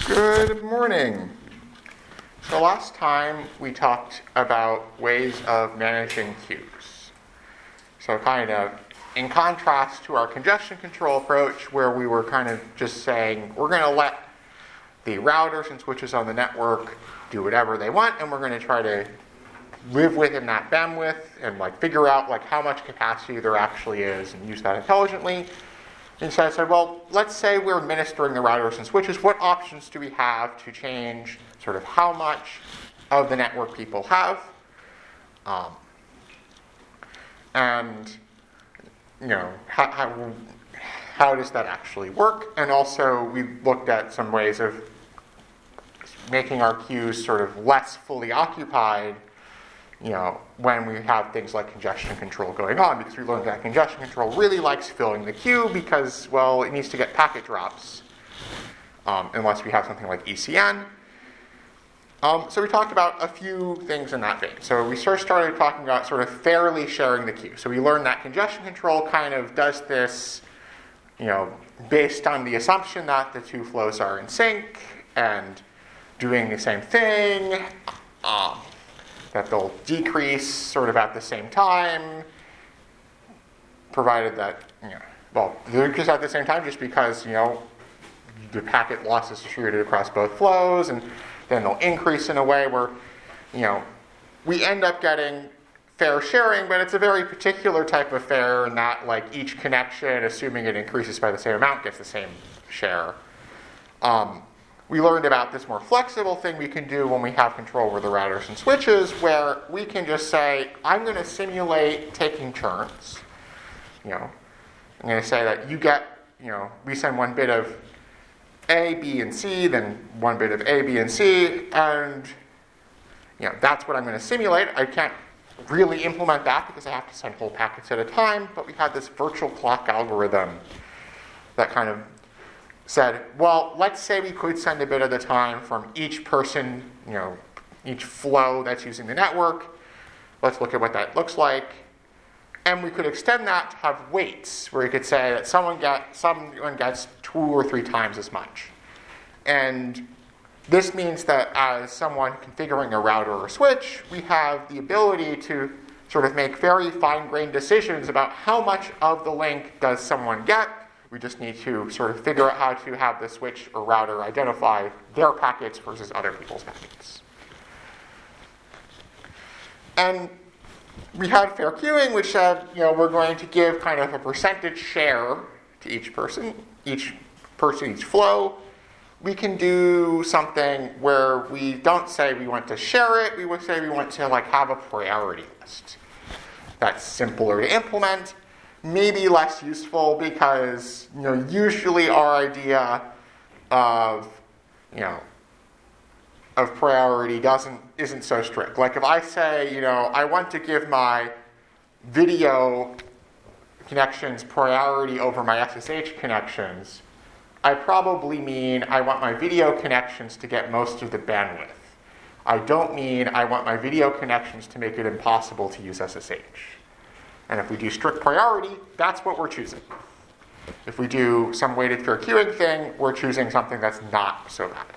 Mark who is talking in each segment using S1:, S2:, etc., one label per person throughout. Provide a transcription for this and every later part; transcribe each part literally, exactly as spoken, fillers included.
S1: Good morning. So last time we talked about ways of managing queues. So kind of in contrast to our congestion control approach, where we were kind of just saying we're going to let the routers and switches on the network do whatever they want, and we're going to try to live within that bandwidth and like figure out like how much capacity there actually is and use that intelligently. And so I said, well, let's say we're administering the routers and switches. What options do we have to change sort of how much of the network people have? Um, and, you know, how, how, how does that actually work? And also we looked at some ways of making our queues sort of less fully occupied, you know, when we have things like congestion control going on, because we learned that congestion control really likes filling the queue because, well, it needs to get packet drops, um, unless we have something like E C N. Um, so we talked about a few things in that vein. So we first started talking about sort of fairly sharing the queue. So we learned that congestion control kind of does this, you know, based on the assumption that the two flows are in sync and doing the same thing. Um, that they'll decrease sort of at the same time, provided that, you know, well, they'll decrease at the same time just because, you know, the packet loss is distributed across both flows, and then they'll increase in a way where, you know, we end up getting fair sharing, but it's a very particular type of fair, and that, like, each connection, assuming it increases by the same amount, gets the same share. Um, We learned about this more flexible thing we can do when we have control over the routers and switches, where we can just say, I'm going to simulate taking turns. You know, I'm going to say that you get, you know, we send one bit of A, B, and C, then one bit of A, B, and C, and, you know, that's what I'm going to simulate. I can't really implement that because I have to send whole packets at a time, but we had this virtual clock algorithm that kind of said, well, let's say we could send a bit at a time from each person, you know, each flow that's using the network. Let's look at what that looks like. And we could extend that to have weights, where you could say that someone, get, someone gets two or three times as much. And this means that as someone configuring a router or switch, we have the ability to sort of make very fine-grained decisions about how much of the link does someone get. We just need to sort of figure out how to have the switch or router identify their packets versus other people's packets. And we had fair queuing, which said, you know, we're going to give kind of a percentage share to each person, each person, each flow. We can do something where we don't say we want to share it. We would say we want to like have a priority list. That's simpler to implement. Maybe less useful because, you know, usually our idea of, you know, of priority doesn't isn't so strict. Like if I say, you know, I want to give my video connections priority over my S S H connections, I probably mean I want my video connections to get most of the bandwidth. I don't mean I want my video connections to make it impossible to use S S H. And if we do strict priority, that's what we're choosing. If we do some weighted fair queuing thing, we're choosing something that's not so bad.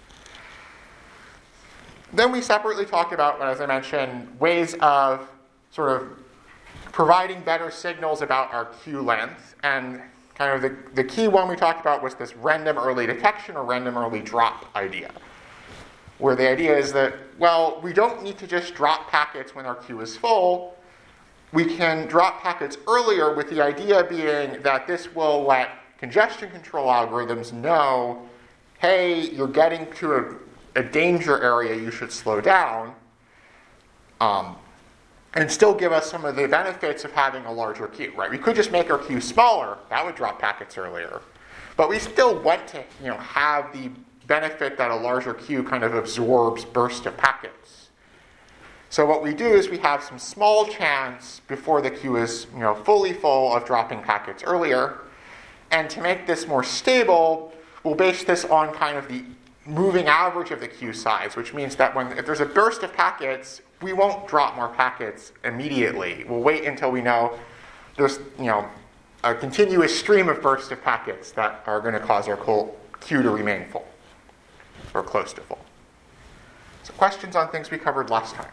S1: Then we separately talked about, as I mentioned, ways of sort of providing better signals about our queue length. And kind of the, the key one we talked about was this random early detection or random early drop idea, where the idea is that, well, we don't need to just drop packets when our queue is full. We can drop packets earlier, with the idea being that this will let congestion control algorithms know, hey, you're getting to a, a danger area, you should slow down, um, and still give us some of the benefits of having a larger queue, right? We could just make our queue smaller, that would drop packets earlier, but we still want to, you know, have the benefit that a larger queue kind of absorbs bursts of packets. So what we do is we have some small chance before the queue is, you know, fully full of dropping packets earlier. And to make this more stable, we'll base this on kind of the moving average of the queue size, which means that when if there's a burst of packets, we won't drop more packets immediately. We'll wait until we know there's, you know, a continuous stream of bursts of packets that are going to cause our queue to remain full. or close to full. So questions on things we covered last time?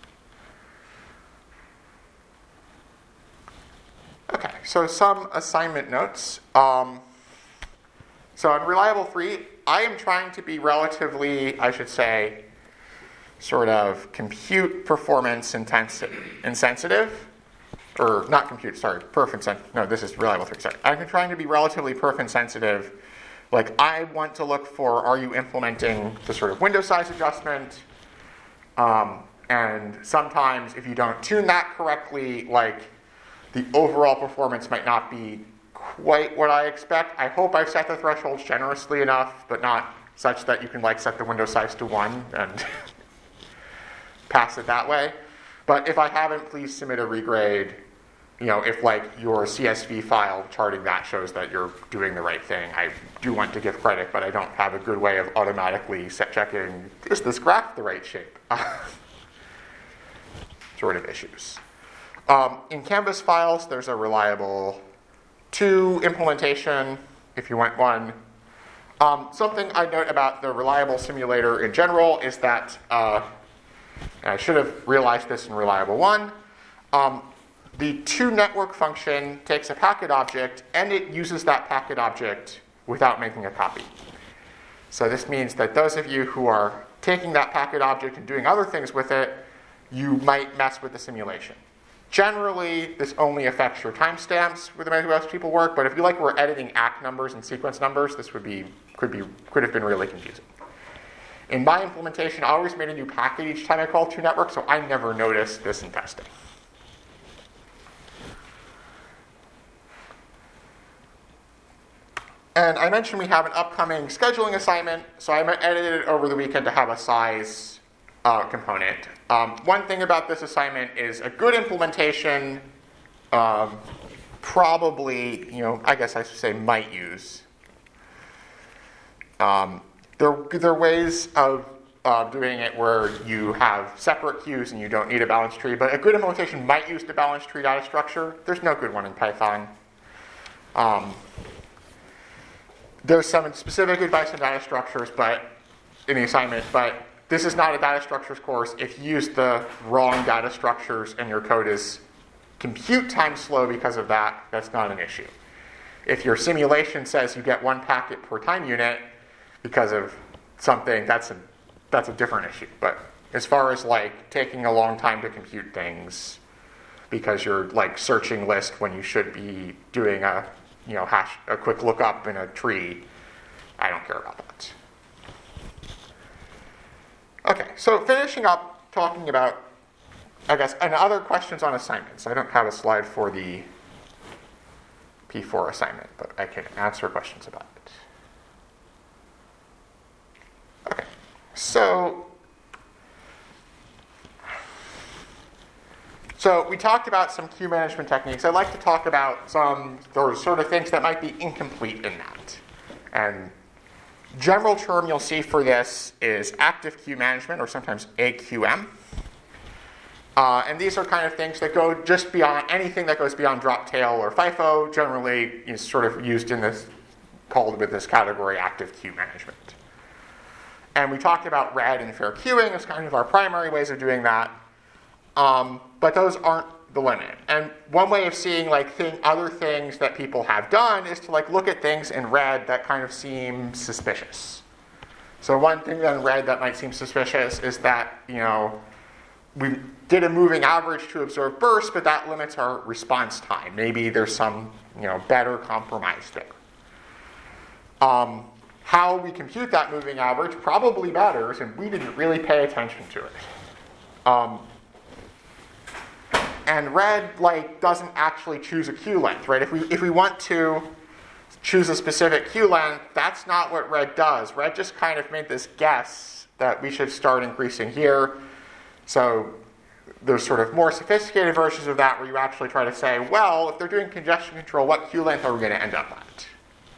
S1: Okay, so some assignment notes. Um, so on Reliable three, I am trying to be relatively, I should say, sort of compute performance intensi- insensitive. Or not compute, sorry, perf insensitive. No, this is Reliable three, sorry. I'm trying to be relatively perf insensitive. Like, I want to look for, are you implementing the sort of window size adjustment? Um, and sometimes if you don't tune that correctly, like, the overall performance might not be quite what I expect. I hope I've set the thresholds generously enough, but not such that you can like set the window size to one and pass it that way. But if I haven't, please submit a regrade. You know, if like your C S V file charting that shows that you're doing the right thing, I do want to give credit, but I don't have a good way of automatically set checking, is this graph the right shape? Sort of issues. Um, in Canvas files, there's a Reliable two implementation, if you want one. Um, something I note about the Reliable simulator in general is that, uh, and I should have realized this in Reliable one, um, the toNetwork function takes a packet object and it uses that packet object without making a copy. So this means that those of you who are taking that packet object and doing other things with it, you might mess with the simulation. Generally, this only affects your timestamps with the way most people work, but if you like were editing act numbers and sequence numbers, this would be could be could have been really confusing. In my implementation, I always made a new packet each time I called toNetwork, so I never noticed this in testing. And I mentioned we have an upcoming scheduling assignment, so I edited it over the weekend to have a size uh, component. Um, one thing about this assignment is a good implementation um, probably, you know, I guess I should say might use. Um, there, there are ways of uh, doing it where you have separate queues and you don't need a balanced tree, but a good implementation might use the balanced tree data structure. There's no good one in Python. Um, there's some specific advice on data structures, but in the assignment, but this is not a data structures course. If you use the wrong data structures and your code is compute time slow because of that, that's not an issue. If your simulation says you get one packet per time unit because of something, that's a that's a different issue. But as far as like taking a long time to compute things because you're like searching list when you should be doing a you know hash a quick lookup in a tree, I don't care about that. Okay, so finishing up talking about, I guess, and other questions on assignments. I don't have a slide for the P four assignment, but I can answer questions about it. Okay, so, so we talked about some queue management techniques. I'd like to talk about some those sort of things that might be incomplete in that. And general term you'll see for this is active queue management, or sometimes A Q M. Uh, and these are kind of things that go just beyond anything that goes beyond drop tail or FIFO, generally is sort of used in this, called with this category active queue management. And we talked about RED and fair queuing as kind of our primary ways of doing that. Um, but those aren't the limit. And one way of seeing like thing, other things that people have done is to like look at things in RED that kind of seem suspicious. So one thing in RED that might seem suspicious is that, you know, we did a moving average to observe bursts, but that limits our response time. Maybe there's some, you know, better compromise there. Um, how we compute that moving average probably matters, and we didn't really pay attention to it. Um, and RED like doesn't actually choose a queue length, right? If we if we want to choose a specific queue length, that's not what RED does. RED just kind of made this guess that we should start increasing here. So there's sort of more sophisticated versions of that where you actually try to say, well, if they're doing congestion control, what queue length are we going to end up at?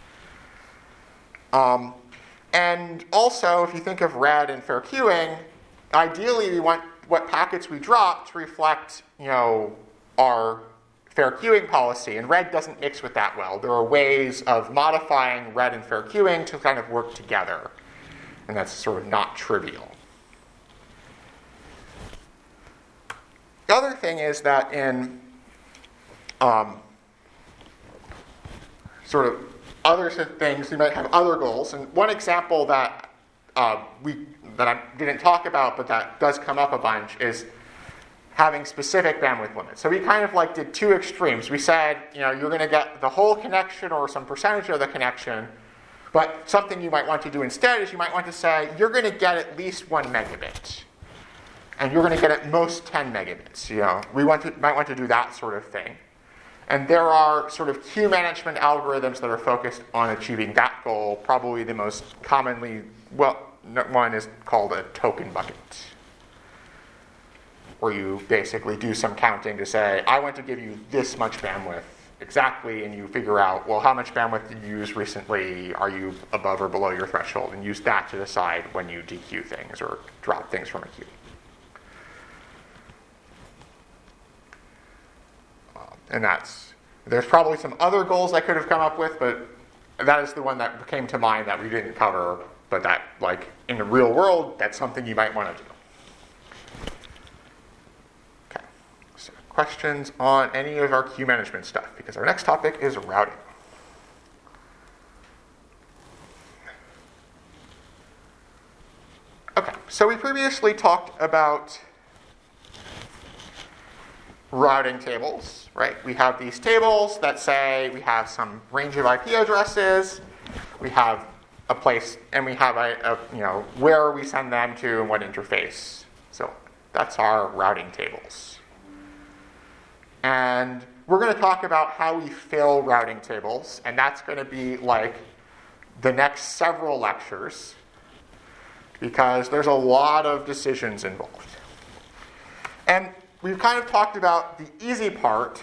S1: Um, and also, if you think of RED and fair queuing, ideally we want what packets we drop to reflect, you know, our fair queuing policy. And RED doesn't mix with that well. There are ways of modifying RED and fair queuing to kind of work together. and that's sort of not trivial. The other thing is that in um, sort of other things, you might have other goals. And one example that uh, we that I didn't talk about, but that does come up a bunch, is having specific bandwidth limits. So we kind of like did two extremes. We said, you know, you're going to get the whole connection or some percentage of the connection, but something you might want to do instead is you might want to say, you're going to get at least one megabit. And you're going to get at most ten megabits. You know, we want to, might want to do that sort of thing. And there are sort of queue management algorithms that are focused on achieving that goal. Probably the most commonly, well, one is called a token bucket, where you basically do some counting to say, I want to give you this much bandwidth exactly, and you figure out, well, how much bandwidth did you use recently? Are you above or below your threshold? And use that to decide when you dequeue things or drop things from a queue. And that's, there's probably some other goals I could have come up with, but that is the one that came to mind that we didn't cover, but that, like, in the real world, that's something you might want to do. Okay, so questions on any of our queue management stuff, because our next topic is routing. Okay, so we previously talked about routing tables, right? We have these tables that say we have some range of I P addresses, we have a place, and we have a, a you know, where we send them to and what interface. So that's our routing tables. And we're going to talk about how we fill routing tables, and that's going to be like the next several lectures, because there's a lot of decisions involved. And we've kind of talked about the easy part,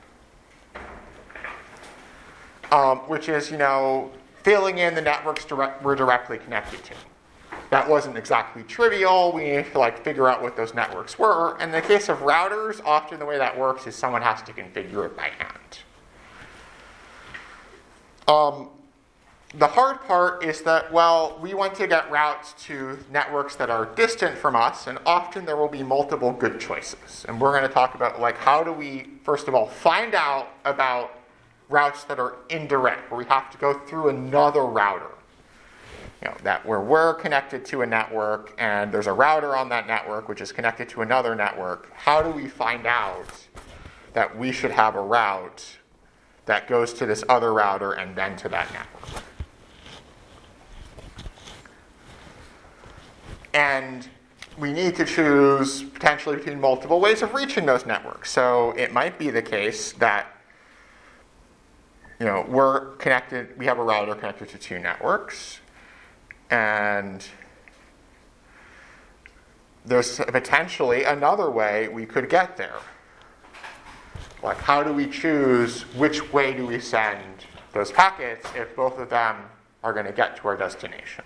S1: um, which is, you know, filling in the networks direct, we're directly connected to. That wasn't exactly trivial. We need to like figure out what those networks were. And in the case of routers, often the way that works is someone has to configure it by hand. Um, the hard part is that, well, we want to get routes to networks that are distant from us, and often there will be multiple good choices. And we're going to talk about, like, how do we, first of all, find out about routes that are indirect, where we have to go through another router. You know, that where we're connected to a network, and there's a router on that network which is connected to another network. How do we find out that we should have a route that goes to this other router and then to that network? And we need to choose potentially between multiple ways of reaching those networks. So it might be the case that, you know, we're connected, we have a router connected to two networks, and there's potentially another way we could get there. Like, how do we choose which way do we send those packets if both of them are going to get to our destination?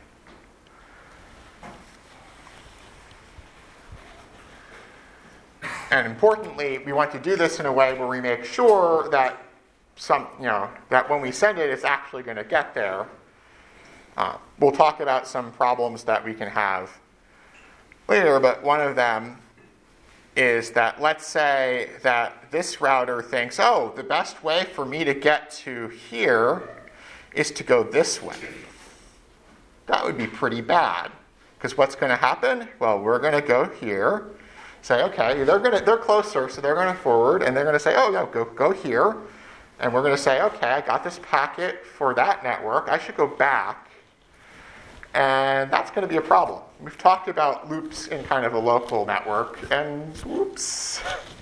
S1: And importantly, we want to do this in a way where we make sure that some, you know, that when we send it, it's actually going to get there. Uh, we'll talk about some problems that we can have later, but one of them is that let's say that this router thinks, oh, the best way for me to get to here is to go this way. That would be pretty bad, because what's going to happen? Well, we're going to go here, say, okay, they're going to they're closer, so they're going to forward, and they're going to say, oh, no, go go here, and we're going to say, okay, I got this packet for that network, I should go back, and that's going to be a problem. We've talked about loops in kind of a local network, and whoops.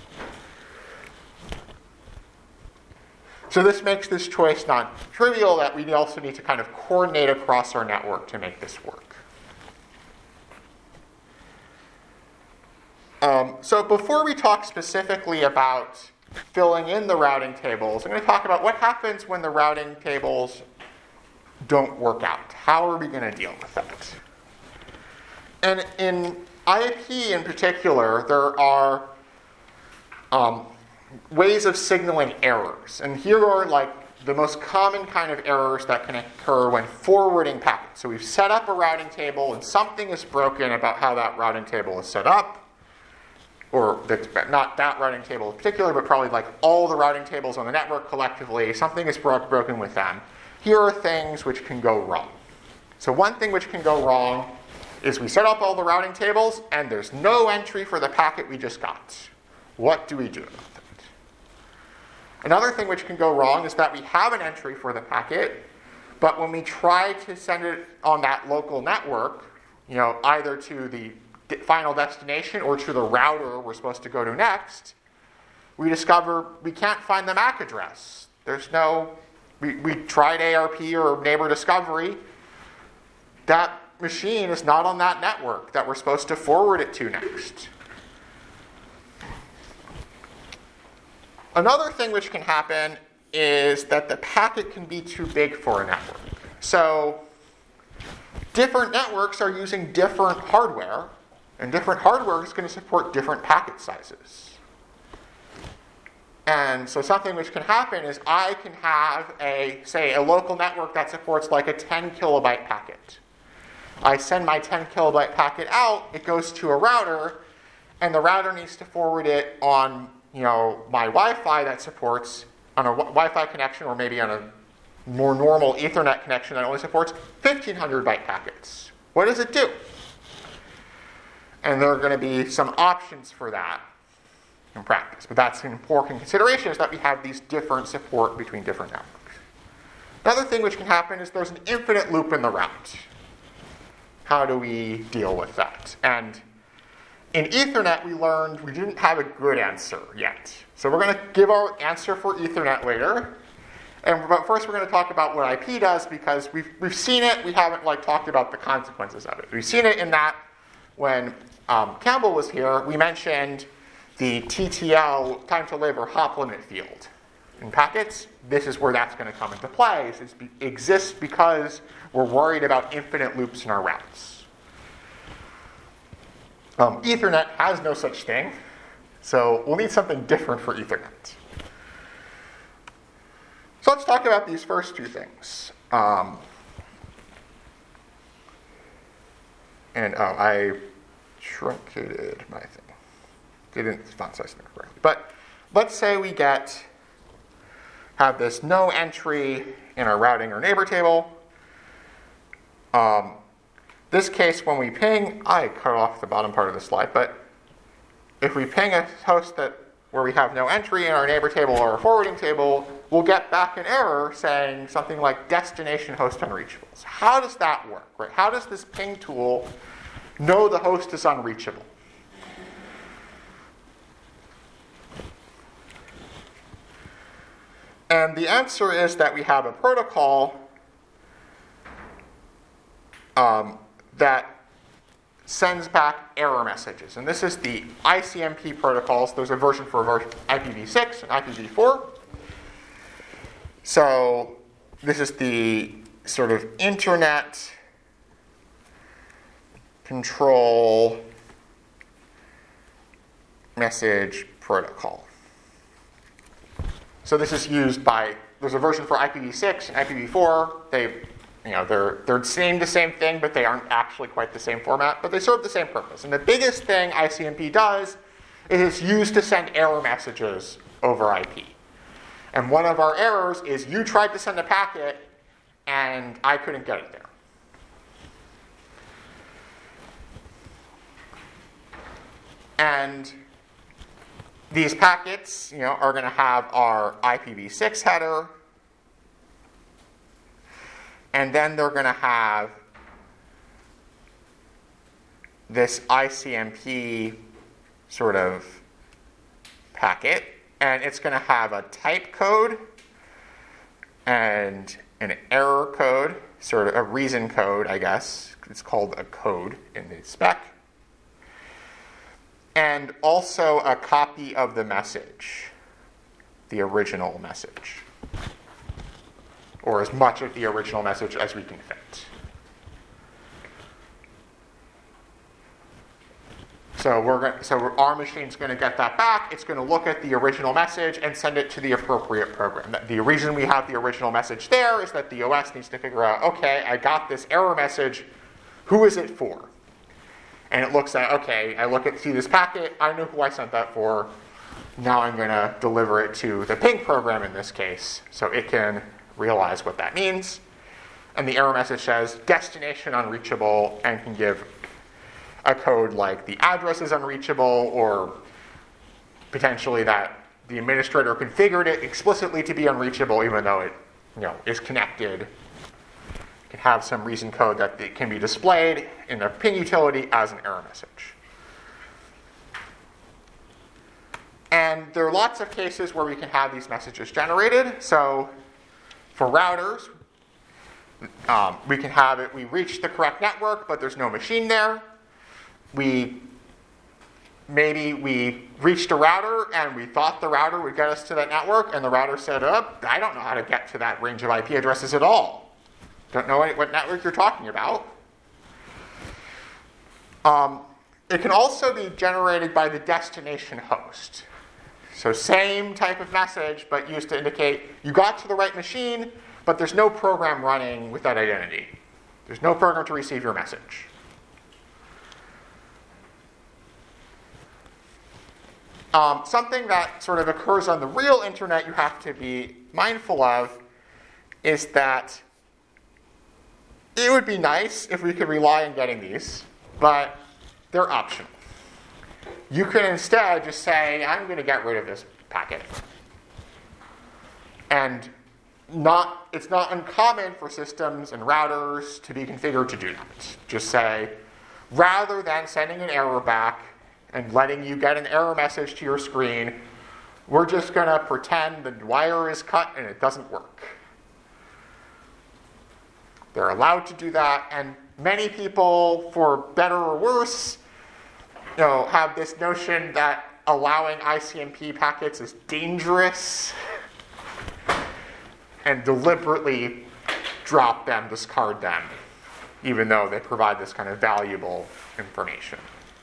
S1: So this makes this choice not trivial, that we also need to kind of coordinate across our network to make this work. Um, so before we talk specifically about filling in the routing tables, I'm going to talk about what happens when the routing tables don't work out. How are we going to deal with that? And in I P in particular, there are um, ways of signaling errors. And here are like the most common kind of errors that can occur when forwarding packets. So we've set up a routing table and something is broken about how that routing table is set up, or that's not that routing table in particular, but probably like all the routing tables on the network collectively, something is bro- broken with them. Here are things which can go wrong. So one thing which can go wrong is we set up all the routing tables and there's no entry for the packet we just got. What do we do about that? Another thing which can go wrong is that we have an entry for the packet, but when we try to send it on that local network, you know, either to the final destination or to the router we're supposed to go to next, we discover we can't find the M A C address. There's no, we, we tried A R P or neighbor discovery. That machine is not on that network that we're supposed to forward it to next. Another thing which can happen is that the packet can be too big for a network. So different networks are using different hardware, and different hardware is going to support different packet sizes. And so something which can happen is I can have a, say, a local network that supports like a ten kilobyte packet. I send my ten kilobyte packet out, it goes to a router, and the router needs to forward it on, you know, my Wi-Fi that supports, on a w- Wi-Fi connection, or maybe on a more normal Ethernet connection that only supports fifteen hundred byte packets. What does it do? And there are going to be some options for that in practice. But that's an important consideration, is that we have these different support between different networks. Another thing which can happen is there's an infinite loop in the route. How do we deal with that? And in Ethernet, we learned we didn't have a good answer yet. So we're going to give our answer for Ethernet later. And but first, we're going to talk about what I P does, because we've we've seen it. We haven't like talked about the consequences of it. We've seen it in that when um, Campbell was here, we mentioned the T T L, time to live, or hop limit field in packets. This is where that's going to come into play. It be, exists because we're worried about infinite loops in our routes. Um, Ethernet has no such thing, so we'll need something different for Ethernet. So let's talk about these first two things. Um, and oh, I truncated my thing. Didn't font size it correctly. But let's say we get, have this no entry in our routing or neighbor table. Um, this case, when we ping, I cut off the bottom part of the slide, but if we ping a host that where we have no entry in our neighbor table or our forwarding table, we'll get back an error saying something like destination host unreachables. How does that work? Right? How does this ping tool know the host is unreachable? And the answer is that we have a protocol um, that sends back error messages. And this is the I C M P protocols. There's a version for version I P v six and I P v four. So this is the sort of internet control message protocol. So this is used by, there's a version for I P v six and I P v four. They, you know, they're they're saying the same thing, but they aren't actually quite the same format, but they serve the same purpose. And the biggest thing I C M P does is it's used to send error messages over I P. And one of our errors is you tried to send a packet and I couldn't get it there. And these packets, you know, are going to have our I P v six header, and then they're going to have this I C M P sort of packet, and it's going to have a type code and an error code, sort of a reason code, I guess. It's called a code in the spec. And also a copy of the message, the original message, or as much of the original message as we can fit. So we're going so our machine's going to get that back. It's going to look at the original message and send it to the appropriate program. The reason we have the original message there is that the O S needs to figure out, okay, I got this error message. Who is it for? And it looks at, okay, I look at see this packet. I know who I sent that for. Now I'm going to deliver it to the ping program in this case, so it can realize what that means. And the error message says destination unreachable and can give a code like the address is unreachable, or potentially that the administrator configured it explicitly to be unreachable even though it you know, is connected. It can have some reason code that it can be displayed in the ping utility as an error message. And there are lots of cases where we can have these messages generated. So for routers, um, we can have it, we reach the correct network, but there's no machine there. We maybe we reached a router and we thought the router would get us to that network, and the router said, oh, I don't know how to get to that range of I P addresses at all. Don't know what network you're talking about. Um, it can also be generated by the destination host. So same type of message, but used to indicate you got to the right machine, but there's no program running with that identity. There's no program to receive your message. Um, something that sort of occurs on the real internet you have to be mindful of is that it would be nice if we could rely on getting these, but they're optional. You can instead just say, I'm going to get rid of this packet. And not, it's not uncommon for systems and routers to be configured to do that. Just say, rather than sending an error back and letting you get an error message to your screen, we're just going to pretend the wire is cut and it doesn't work. They're allowed to do that, and many people, for better or worse, you know, have this notion that allowing I C M P packets is dangerous and deliberately drop them, discard them, even though they provide this kind of valuable information.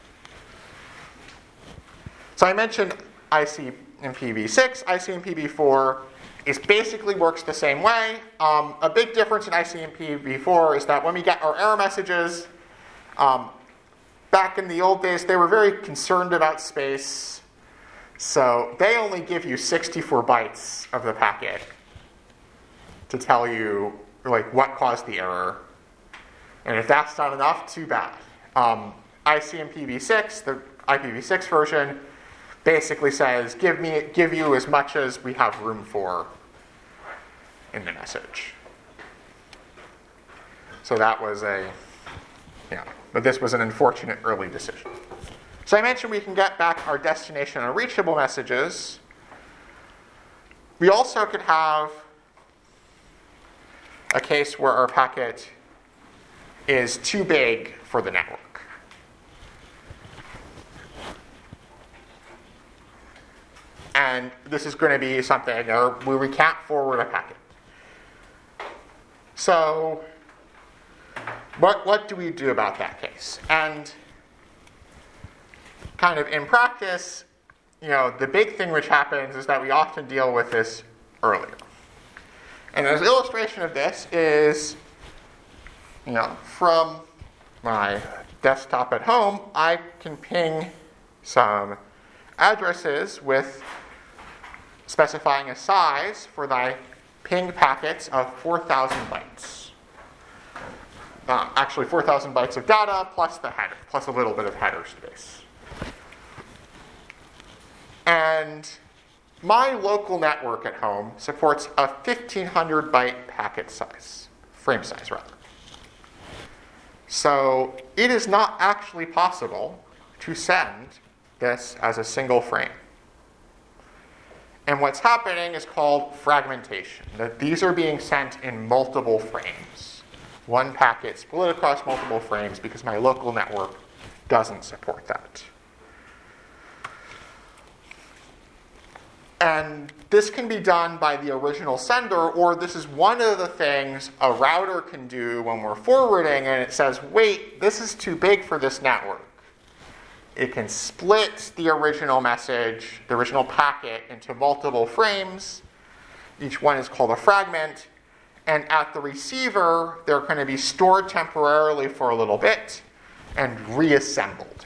S1: So I mentioned I C M P v six. I C M P v four is basically works the same way. Um, a big difference in I C M P v four is that when we get our error messages, um, back in the old days, they were very concerned about space. So they only give you sixty-four bytes of the packet to tell you like what caused the error. And if that's not enough, too bad. Um, I C M P v six, the I P v six version, basically says, give me, give you as much as we have room for in the message. So that was a, yeah, but this was an unfortunate early decision. So I mentioned we can get back our destination unreachable messages. We also could have a case where our packet is too big for the network. And this is going to be something where we can't forward a packet. So what, what do we do about that case? And kind of in practice, you know, the big thing which happens is that we often deal with this earlier. And an illustration of this is, you know, from my desktop at home, I can ping some addresses with specifying a size for thy ping packets of four thousand bytes. Uh, actually, four thousand bytes of data plus the header, plus a little bit of header space. And my local network at home supports a fifteen hundred byte packet size, frame size rather. So it is not actually possible to send this as a single frame. And what's happening is called fragmentation, that these are being sent in multiple frames. One packet split across multiple frames because my local network doesn't support that. And this can be done by the original sender, or this is one of the things a router can do when we're forwarding and it says, wait, this is too big for this network. it can split the original message, the original packet, into multiple frames. Each one is called a fragment. And at the receiver, they're going to be stored temporarily for a little bit and reassembled.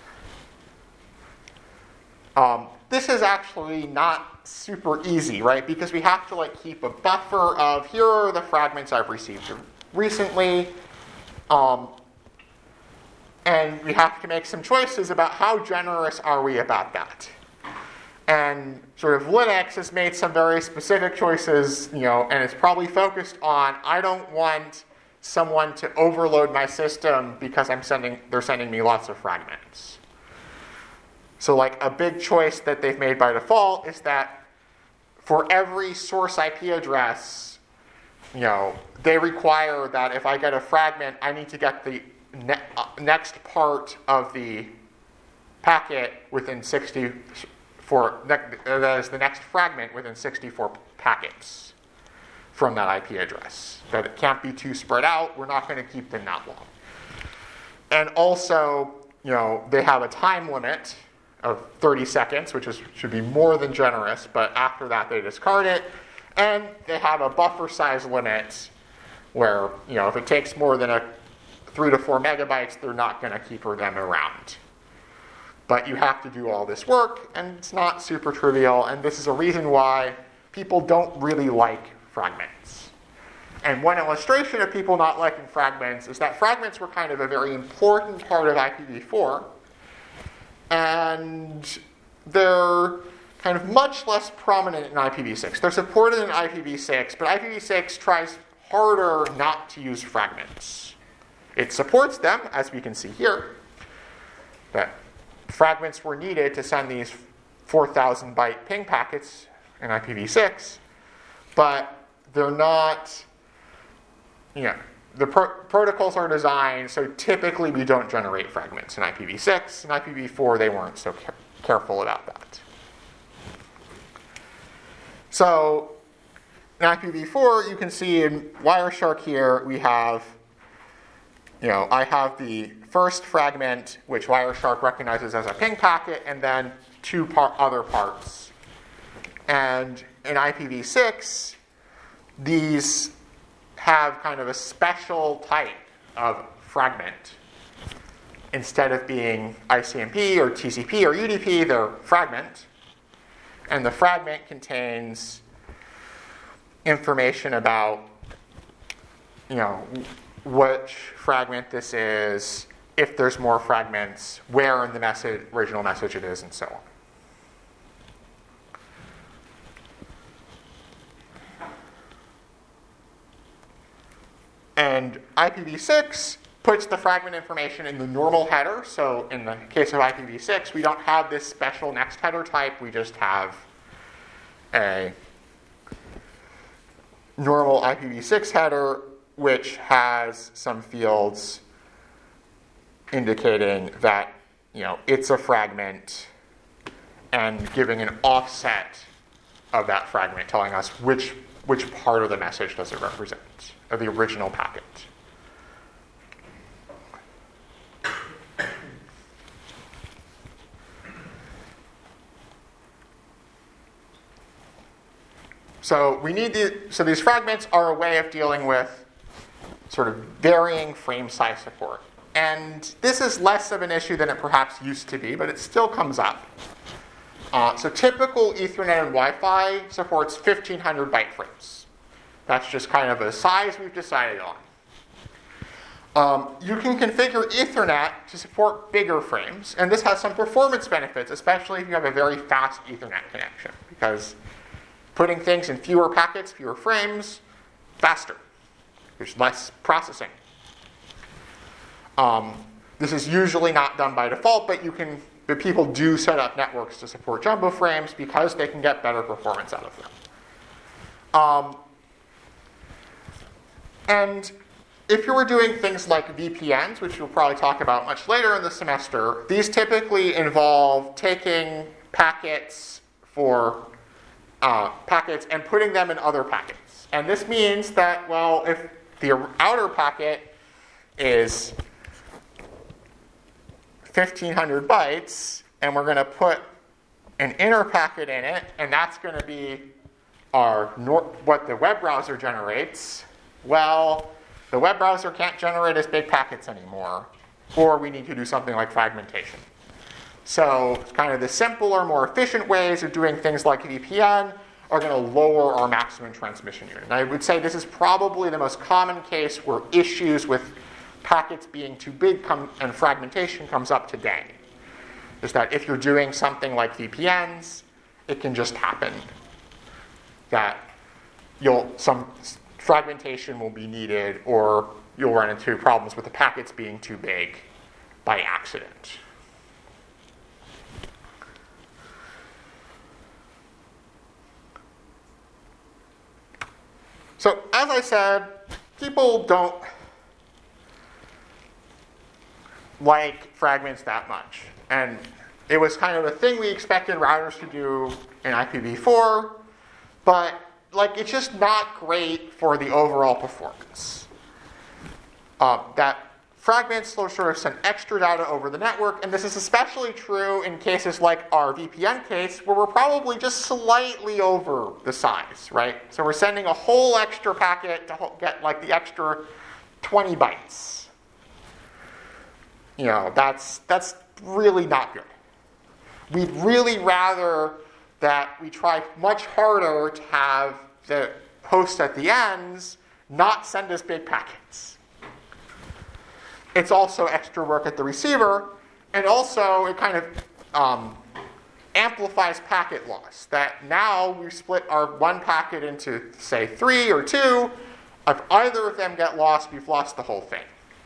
S1: Um, this is actually not super easy, right? Because we have to like keep a buffer of here are the fragments I've received recently. Um, and we have to make some choices about how generous are we about that. And sort of Linux has made some very specific choices, you know, and it's probably focused on, I don't want someone to overload my system because I'm sending, they're sending me lots of fragments. So like a big choice that they've made by default is that for every source I P address, you know, they require that if I get a fragment, I need to get the ne- uh, next part of the packet within sixty. For that is the next fragment within sixty-four packets from that I P address. That it can't be too spread out. We're not going to keep them that long. And also, you know, they have a time limit of thirty seconds, which is should be more than generous. But after that, they discard it. And they have a buffer size limit, where you know if it takes more than a three to four megabytes, they're not going to keep them around. But you have to do all this work, and it's not super trivial, and this is a reason why people don't really like fragments. And one illustration of people not liking fragments is that fragments were kind of a very important part of I P v four, and they're kind of much less prominent in I P v six. They're supported in I P v six, but I P v six tries harder not to use fragments. It supports them, as we can see here, that fragments were needed to send these four thousand byte ping packets in I P v six, but they're not, you know, the pro- protocols are designed so typically we don't generate fragments in I P v six. In I P v four, they weren't so care- careful about that. So in I P v four, you can see in Wireshark here, we have, you know, I have the first fragment, which Wireshark recognizes as a ping packet, and then two par- other parts. And in I P v six, these have kind of a special type of fragment. Instead of being I C M P or T C P or U D P, they're fragment. And the fragment contains information about, you know, which fragment this is, if there's more fragments, where in the message, original message it is, and so on. And I P v six puts the fragment information in the normal header. So in the case of I P v six, we don't have this special next header type. We just have a normal I P v six header, which has some fields indicating that, you know, it's a fragment and giving an offset of that fragment, telling us which which part of the message does it represent, of the original packet. So we need the, so these fragments are a way of dealing with sort of varying frame size support. And this is less of an issue than it perhaps used to be, but it still comes up. Uh, so typical Ethernet and Wi-Fi supports fifteen hundred byte frames. That's just kind of a size we've decided on. Um, you can configure Ethernet to support bigger frames, and this has some performance benefits, especially if you have a very fast Ethernet connection, because putting things in fewer packets, fewer frames, faster. There's less processing. Um, this is usually not done by default, but you can. But people do set up networks to support jumbo frames because they can get better performance out of them. Um, and if you were doing things like V P Ns, which we'll probably talk about much later in the semester, these typically involve taking packets for uh, packets and putting them in other packets. And this means that, well, if the outer packet is fifteen hundred bytes, and we're going to put an inner packet in it, and that's going to be our nor- what the web browser generates. Well, the web browser can't generate as big packets anymore, or we need to do something like fragmentation. So kind of the simpler, more efficient ways of doing things like V P N are going to lower our maximum transmission unit. And I would say this is probably the most common case where issues with packets being too big come, and fragmentation comes up today. Is that if you're doing something like V P Ns, it can just happen that you'll some fragmentation will be needed, or you'll run into problems with the packets being too big by accident. So as I said, people don't like fragments that much. And it was kind of a thing we expected routers to do in I P v four, but like it's just not great for the overall performance. Uh, that fragments will sort of send extra data over the network, and this is especially true in cases like our V P N case, where we're probably just slightly over the size, right? So we're sending a whole extra packet to get like the extra twenty bytes. You know, that's that's really not good. We'd really rather that we try much harder to have the host at the ends not send us big packets. It's also extra work at the receiver, and also it kind of um, amplifies packet loss. That now we split our one packet into, say, three or two. If either of them get lost, we've lost the whole thing.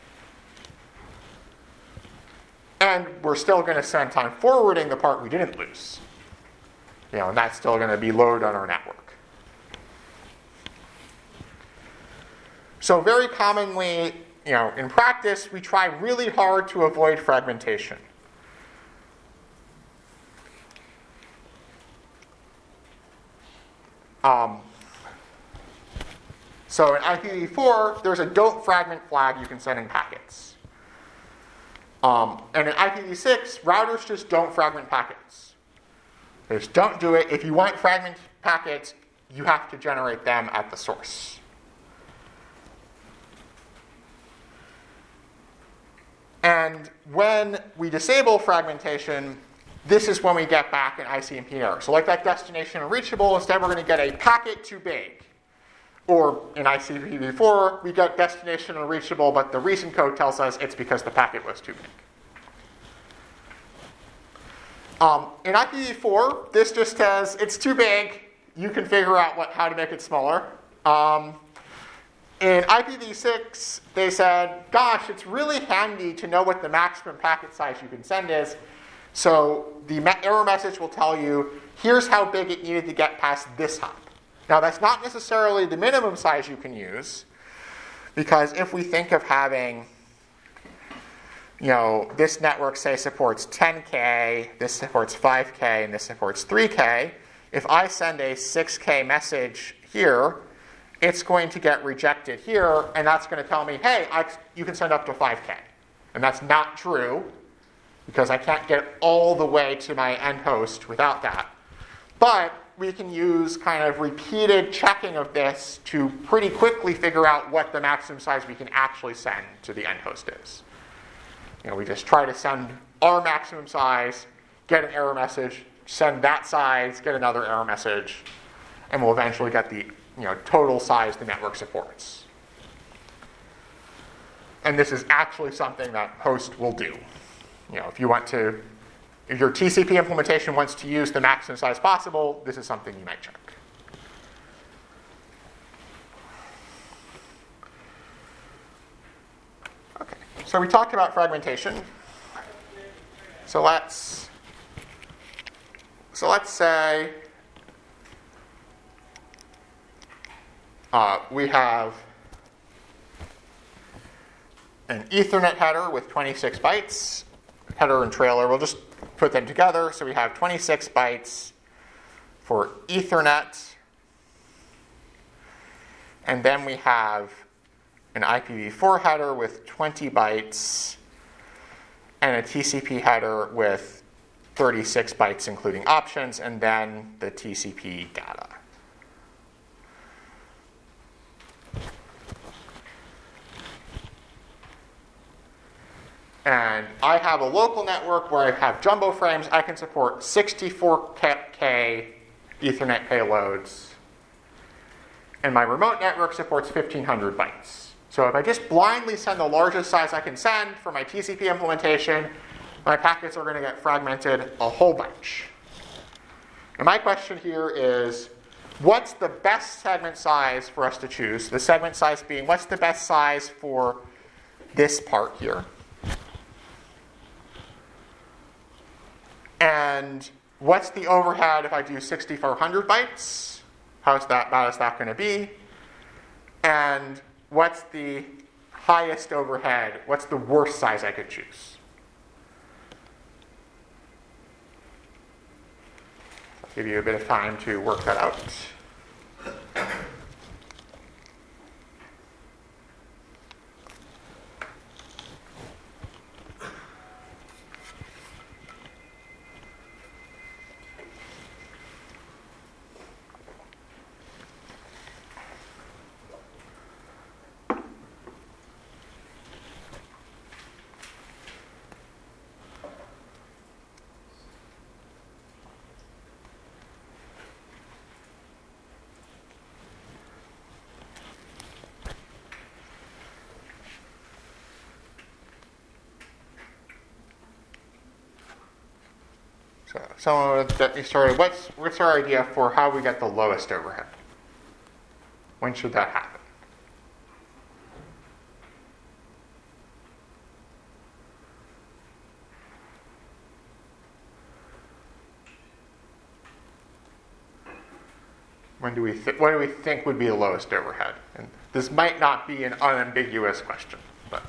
S1: And we're still going to spend time forwarding the part we didn't lose. You know, and that's still going to be load on our network. So very commonly, you know, in practice, we try really hard to avoid fragmentation. Um, so in I P v four, there's a don't fragment flag you can send in packets. Um, and in I P v six, routers just don't fragment packets. They just don't do it. If you want fragment packets, you have to generate them at the source. And when we disable fragmentation, this is when we get back an I C M P error. So like that destination unreachable, instead we're going to get a packet too big. Or in I P v four, we get destination unreachable, but the reason code tells us it's because the packet was too big. Um, in I P v four, this just says it's too big. You can figure out what, how to make it smaller. Um, in I P v six, they said, gosh, it's really handy to know what the maximum packet size you can send is. So the me- error message will tell you, here's how big it needed to get past this hop. Now, that's not necessarily the minimum size you can use, because if we think of having, you know, this network, say, supports ten K, this supports five K, and this supports three K, if I send a six K message here, it's going to get rejected here, and that's going to tell me, hey, I, you can send up to five K. And that's not true, because I can't get all the way to my end host without that. But we can use kind of repeated checking of this to pretty quickly figure out what the maximum size we can actually send to the end host is. You know, we just try to send our maximum size, get an error message, send that size, get another error message, and we'll eventually get the you know, total size the network supports. And this is actually something that host will do. You know, if you want to If your T C P implementation wants to use the maximum size possible, this is something you might check. Okay, so we talked about fragmentation. So let's so let's say uh, we have an Ethernet header with twenty-six bytes. Header and trailer, we'll just put them together. So we have twenty-six bytes for Ethernet. And then we have an I P v four header with twenty bytes and a T C P header with thirty-six bytes including options, and then the T C P data. And I have a local network where I have jumbo frames. I can support sixty-four K Ethernet payloads. And my remote network supports fifteen hundred bytes. So if I just blindly send the largest size I can send for my T C P implementation, my packets are going to get fragmented a whole bunch. And my question here is, what's the best segment size for us to choose? The segment size being, what's the best size for this part here? And what's the overhead if I do sixty-four hundred bytes? How's that, bad is that going to be? And what's the highest overhead? What's the worst size I could choose? I'll give you a bit of time to work that out. So someone would get me started. What's, what's our idea for how we get the lowest overhead? When should that happen? When do we th- what do we think would be the lowest overhead? And this might not be an unambiguous question, but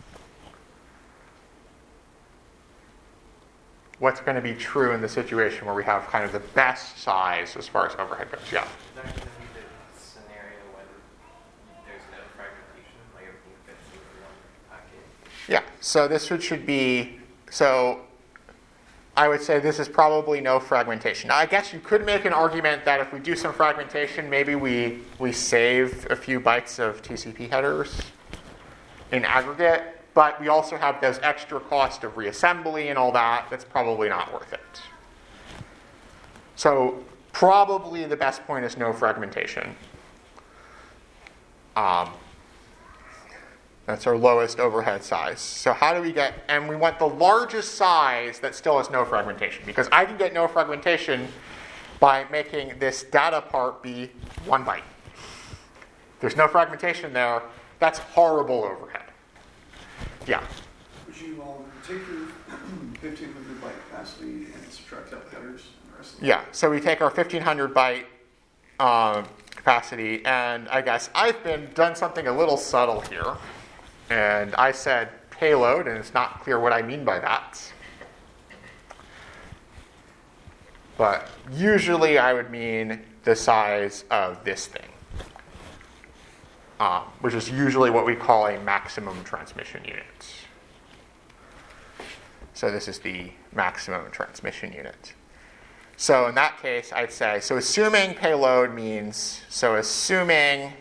S1: what's going to be true in the situation where we have kind of the best size as far as overhead goes? Yeah.
S2: Is that going to be the scenario when there's no fragmentation, like everything fits into one packet?
S1: Yeah. So this should, should be, so I would say this is probably no fragmentation. Now, I guess you could make an argument that if we do some fragmentation, maybe we, we save a few bytes of T C P headers in aggregate. But we also have those extra cost of reassembly and all that. That's probably not worth it. So probably the best point is no fragmentation. Um, that's our lowest overhead size. So how do we get, and we want the largest size that still has no fragmentation, because I can get no fragmentation by making this data part be one byte. There's no fragmentation there. That's horrible overhead. Yeah.
S3: Would you um, take your fifteen hundred byte capacity and subtract out the headers and the rest of them?
S1: Yeah, so we take our fifteen hundred byte uh, capacity, and I guess I've been done something a little subtle here. And I said payload, and it's not clear what I mean by that. But usually I would mean the size of this thing. Um, which is usually what we call a maximum transmission unit. So this is the maximum transmission unit. So in that case, I'd say, so assuming payload means, so assuming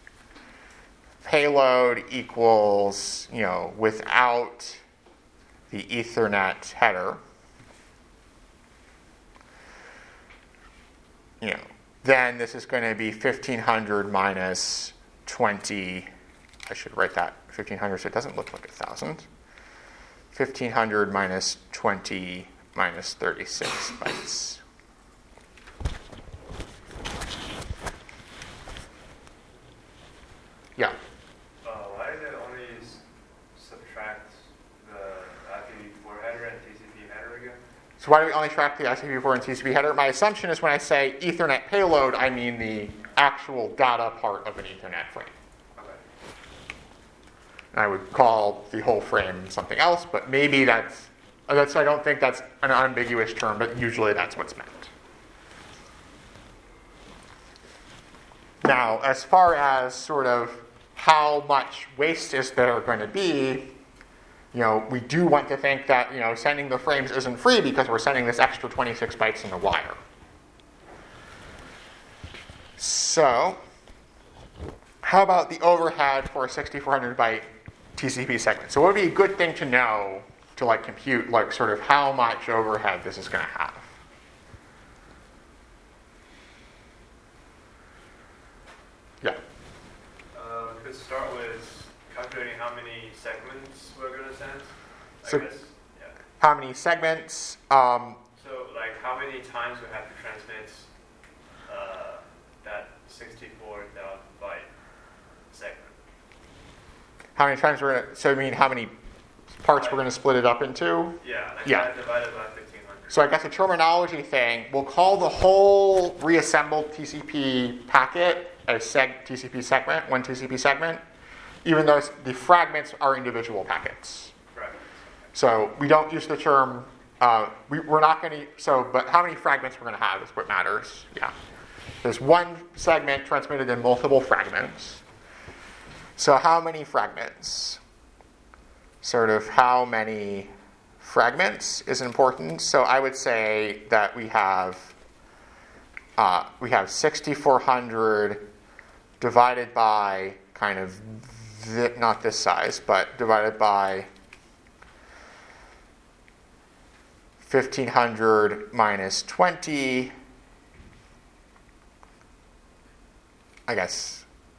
S1: payload equals, you know, without the Ethernet header, you know, then this is going to be fifteen hundred minus twenty, I should write that fifteen hundred so it doesn't look like a thousand. fifteen hundred minus twenty minus thirty-six bytes. Yeah.
S4: Uh, why did it only s- subtract the I P v four header and T C P header again?
S1: So why do we only track the I P v four and T C P header? My assumption is when I say Ethernet payload, I mean the actual data part of an Ethernet frame.
S4: Okay.
S1: And I would call the whole frame something else, but maybe that's, that's, I don't think that's an unambiguous term, but usually that's what's meant. Now, as far as sort of how much waste is there going to be, you know, we do want to think that, you know, sending the frames isn't free because we're sending this extra twenty-six bytes in the wire. So, how about the overhead for a sixty-four hundred byte T C P segment? So what would be a good thing to know to like compute like sort of how much overhead this is going to have? Yeah.
S4: Uh, we could start with calculating how many segments we're going to send. I
S1: So-
S4: guess. Yeah.
S1: How many segments? Um,
S4: So, like, how many times we have to transmit uh, that sixty-four thousand byte segment?
S1: how many times we're going to, so I mean how many parts we're going to split it up into?
S4: Yeah, like
S1: Yeah.
S4: that divided by fifteen hundred.
S1: So I guess a terminology thing, we'll call the whole reassembled T C P packet a seg T C P segment, one T C P segment, even though the fragments are individual packets.
S4: Right.
S1: So we don't use the term, uh, we, we're not going to, so, but how many fragments we're going to have is what matters. Yeah. There's one segment transmitted in multiple fragments. So how many fragments? Sort of how many fragments is important. So I would say that we have uh, we have sixty-four hundred divided by kind of th- not this size, but divided by fifteen hundred minus twenty. I guess.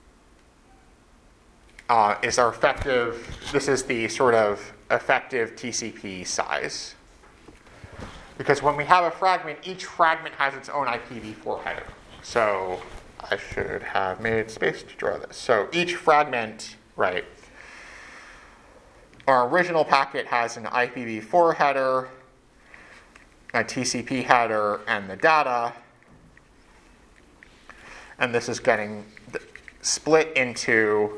S1: Uh, is our effective, this is the sort of effective T C P size. Because when we have a fragment, each fragment has its own I P v four header. So I should have made space to draw this. So each fragment, right, our original packet has an I P v four header, a T C P header, and the data. And this is getting split into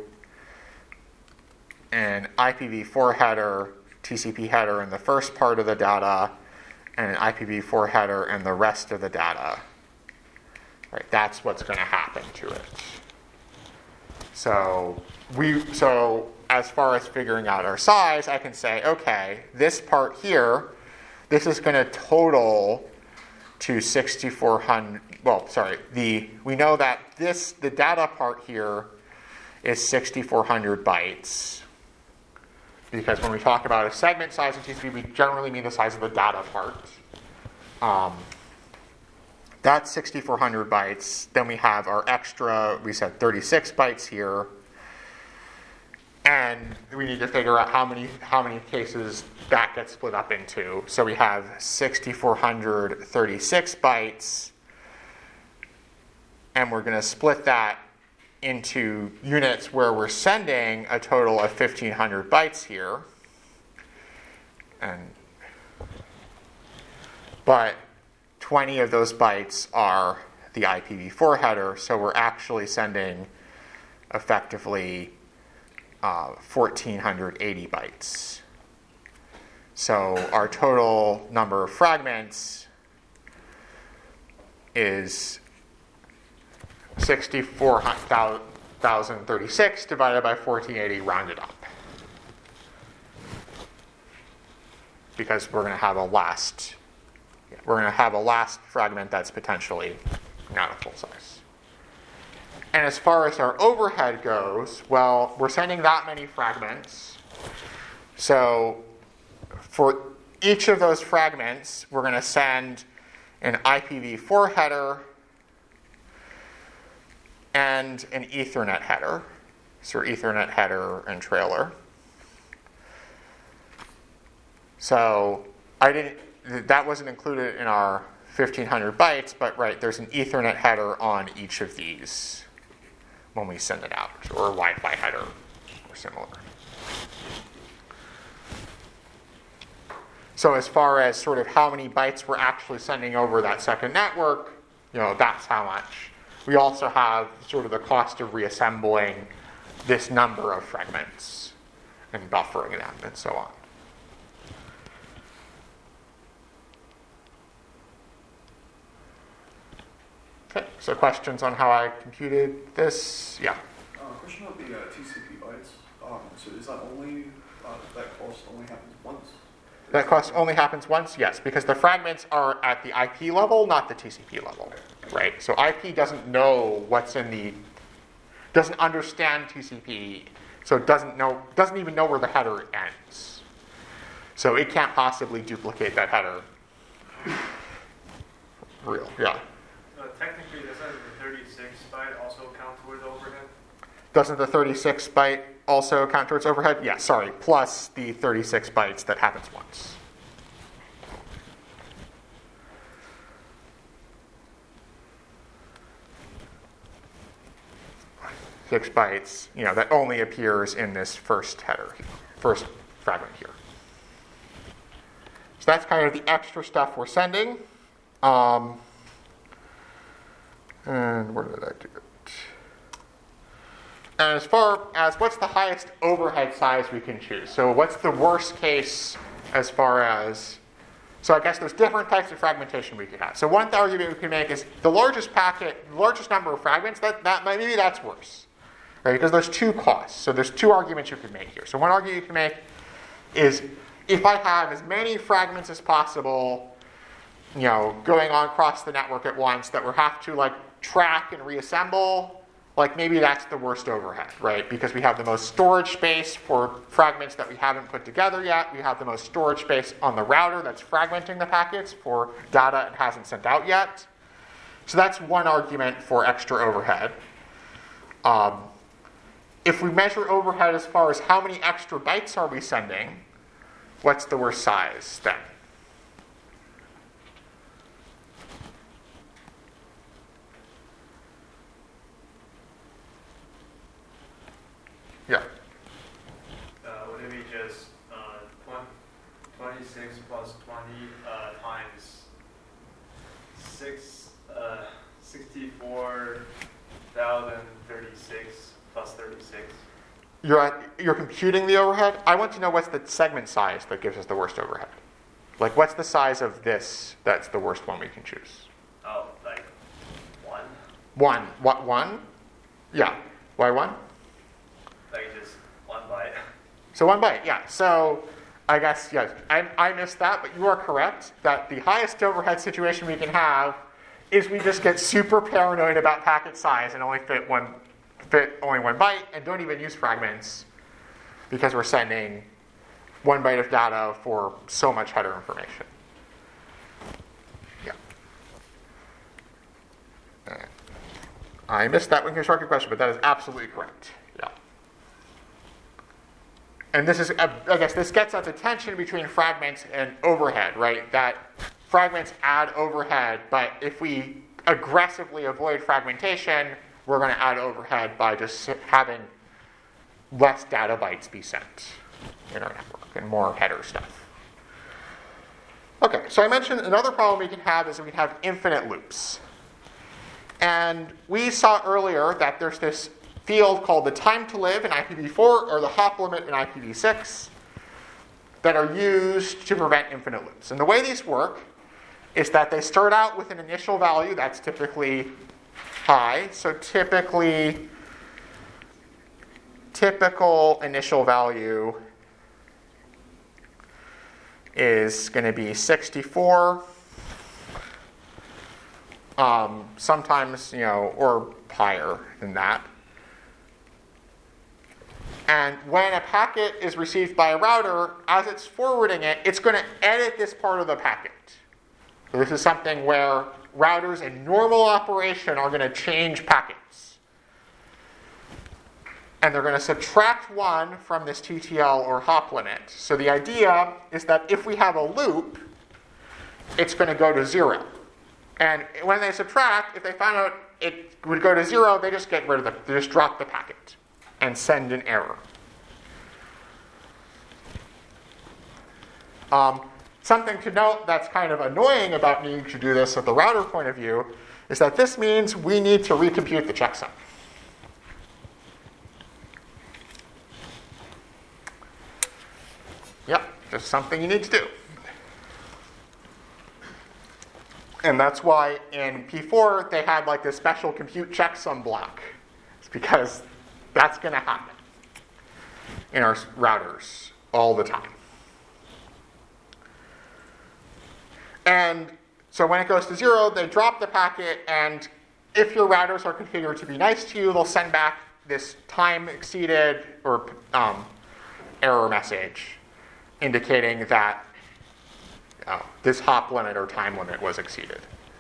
S1: an I P v four header, T C P header in the first part of the data, and an I P v four header in the rest of the data. Right, that's what's going to happen to it. So we, so as far as figuring out our size, I can say, okay, this part here, this is going to total to sixty-four hundred. Well, sorry, the we know that this the data part here is sixty-four hundred bytes. Because when we talk about a segment size in T C P, we generally mean the size of the data part. Um, that's sixty-four hundred bytes. Then we have our extra, we said thirty-six bytes here. And we need to figure out how many how many cases that gets split up into. So we have sixty-four hundred thirty-six bytes. And we're going to split that into units where we're sending a total of fifteen hundred bytes here. And but twenty of those bytes are the I P v four header, so we're actually sending effectively uh, one thousand four hundred eighty bytes. So our total number of fragments is sixty-four thousand thirty-six divided by fourteen eighty rounded up. Because we're going to have a last, we're going to have a last fragment that's potentially not a full size. And as far as our overhead goes, well, we're sending that many fragments. So for each of those fragments, we're going to send an I P v four header and an Ethernet header. So Ethernet header and trailer. So I didn't, that wasn't included in our fifteen hundred bytes, but right, there's an Ethernet header on each of these when we send it out, or a Wi-Fi header or similar. So as far as sort of how many bytes we're actually sending over that second network, you know, that's how much. We also have sort of the cost of reassembling this number of fragments and buffering them and so on. Okay, so questions on how I computed this? Yeah.
S3: Uh, question about the uh, T C P bytes. Um, so is that only uh, that course only happens once.
S1: That cost only happens once? Yes, because the fragments are at the I P level, not the T C P level, right? So I P doesn't know what's in the, doesn't understand T C P, so it doesn't know, doesn't even know where the header ends. So it can't possibly duplicate that header. Real, yeah.
S4: Uh, technically, doesn't the thirty-six byte also count towards overhead?
S1: Doesn't the thirty-six byte also count towards overhead? Yeah, sorry, plus the thirty-six bytes that happens once. Six bytes, you know, that only appears in this first header, first fragment here. So that's kind of the extra stuff we're sending. Um, and where did I do it? And as far as what's the highest overhead size we can choose? So what's the worst case as far as, so I guess there's different types of fragmentation we could have. So one argument we can make is the largest packet, the largest number of fragments, that, that maybe that's worse, right? Because there's two costs. So there's two arguments you can make here. So one argument you can make is if I have as many fragments as possible, you know, going on across the network at once that we have to like track and reassemble, like maybe that's the worst overhead, right? Because we have the most storage space for fragments that we haven't put together yet. We have the most storage space on the router that's fragmenting the packets for data it hasn't sent out yet. So that's one argument for extra overhead. Um, if we measure overhead as far as how many extra bytes are we sending, what's the worst size then? Yeah.
S4: Uh, would it be just uh, twenty-six plus twenty uh, times six, uh, sixty-four thousand thirty-six plus thirty-six?
S1: You're, at, you're computing the overhead? I want to know what's the segment size that gives us the worst overhead. Like, what's the size of this that's the worst one we can choose?
S4: Oh, like one?
S1: One. What, one? Yeah. Why one?
S4: Like just one byte?
S1: So one byte, yeah. So I guess, yes, I, I missed that, but you are correct that the highest overhead situation we can have is we just get super paranoid about packet size and only fit one fit only one byte and don't even use fragments because we're sending one byte of data for so much header information. Yeah. Right. I missed that when constructed question, but that is absolutely correct. Yeah. And this is, I guess, this gets at the tension between fragments and overhead, right? That fragments add overhead, but if we aggressively avoid fragmentation, we're going to add overhead by just having less data bytes be sent in our network and more header stuff. Okay, so I mentioned another problem we can have is we can have infinite loops. And we saw earlier that there's this field called the time to live in I P v four or the hop limit in I P v six that are used to prevent infinite loops. And the way these work is that they start out with an initial value that's typically high. So typically, typical initial value is going to be sixty-four. Um, sometimes, you know, or higher than that. And when a packet is received by a router, as it's forwarding it, it's going to edit this part of the packet. So this is something where routers in normal operation are going to change packets. And they're going to subtract one from this T T L or hop limit. So the idea is that if we have a loop, it's going to go to zero. And when they subtract, if they find out it would go to zero, they just get rid of the, they just drop the packet and send an error. Um, something to note that's kind of annoying about needing to do this at the router point of view is that this means we need to recompute the checksum. Yep, just something you need to do. And that's why in P four they had like this special compute checksum block. It's because that's going to happen in our routers all the time. And so when it goes to zero, they drop the packet, and if your routers are configured to be nice to you, they'll send back this time exceeded or um, error message indicating that uh, this hop limit or time limit was exceeded.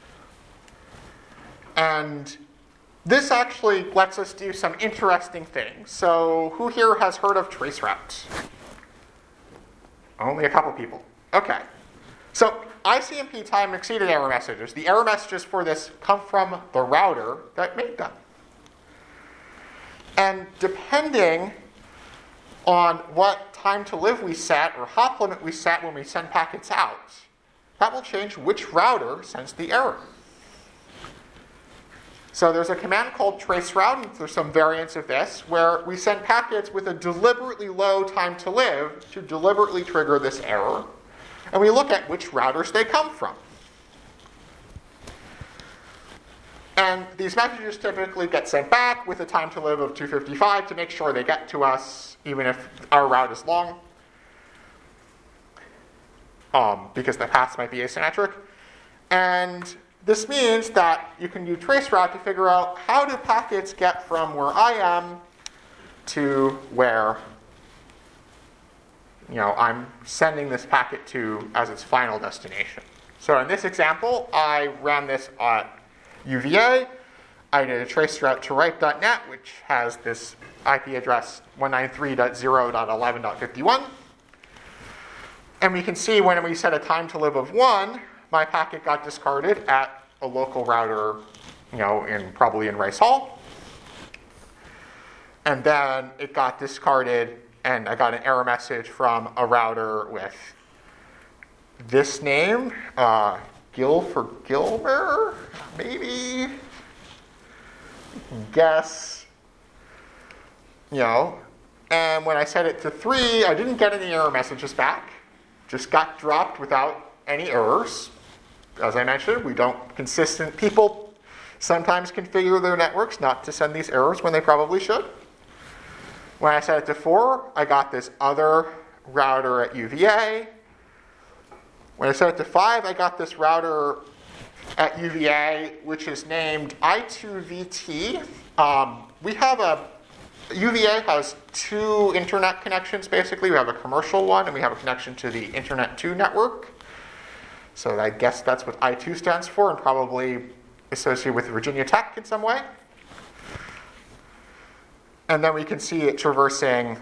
S1: And this actually lets us do some interesting things. So who here has heard of traceroute? Only a couple people. Okay. So I C M P time exceeded error messages. The error messages for this come from the router that made them. And depending on what time to live we set or hop limit we set when we send packets out, that will change which router sends the error. So there's a command called traceroute, and there's some variants of this, where we send packets with a deliberately low time to live to deliberately trigger this error. And we look at which routers they come from. And these messages typically get sent back with a time to live of two fifty-five to make sure they get to us, even if our route is long, um, because the paths might be asymmetric. And this means that you can use traceroute to figure out how do packets get from where I am to where you know, I'm sending this packet to as its final destination. So in this example, I ran this at U V A. I did a traceroute to write dot net, which has this I P address one ninety-three dot zero dot eleven dot fifty-one. And we can see when we set a time to live of one, my packet got discarded at a local router, you know, in probably in Rice Hall. And then it got discarded, and I got an error message from a router with this name, uh, Gil for Gilmer, maybe. Guess. You know. And when I set it to three, I didn't get any error messages back. Just got dropped without any errors. As I mentioned, we don't consistent people sometimes configure their networks not to send these errors when they probably should. When I set it to four, I got this other router at U V A. When I set it to five, I got this router at U V A, which is named I two V T. Um, we have a, U V A has two internet connections, basically. We have a commercial one, and we have a connection to the Internet two network. So I guess that's what I two stands for, and probably associated with Virginia Tech in some way. And then we can see it traversing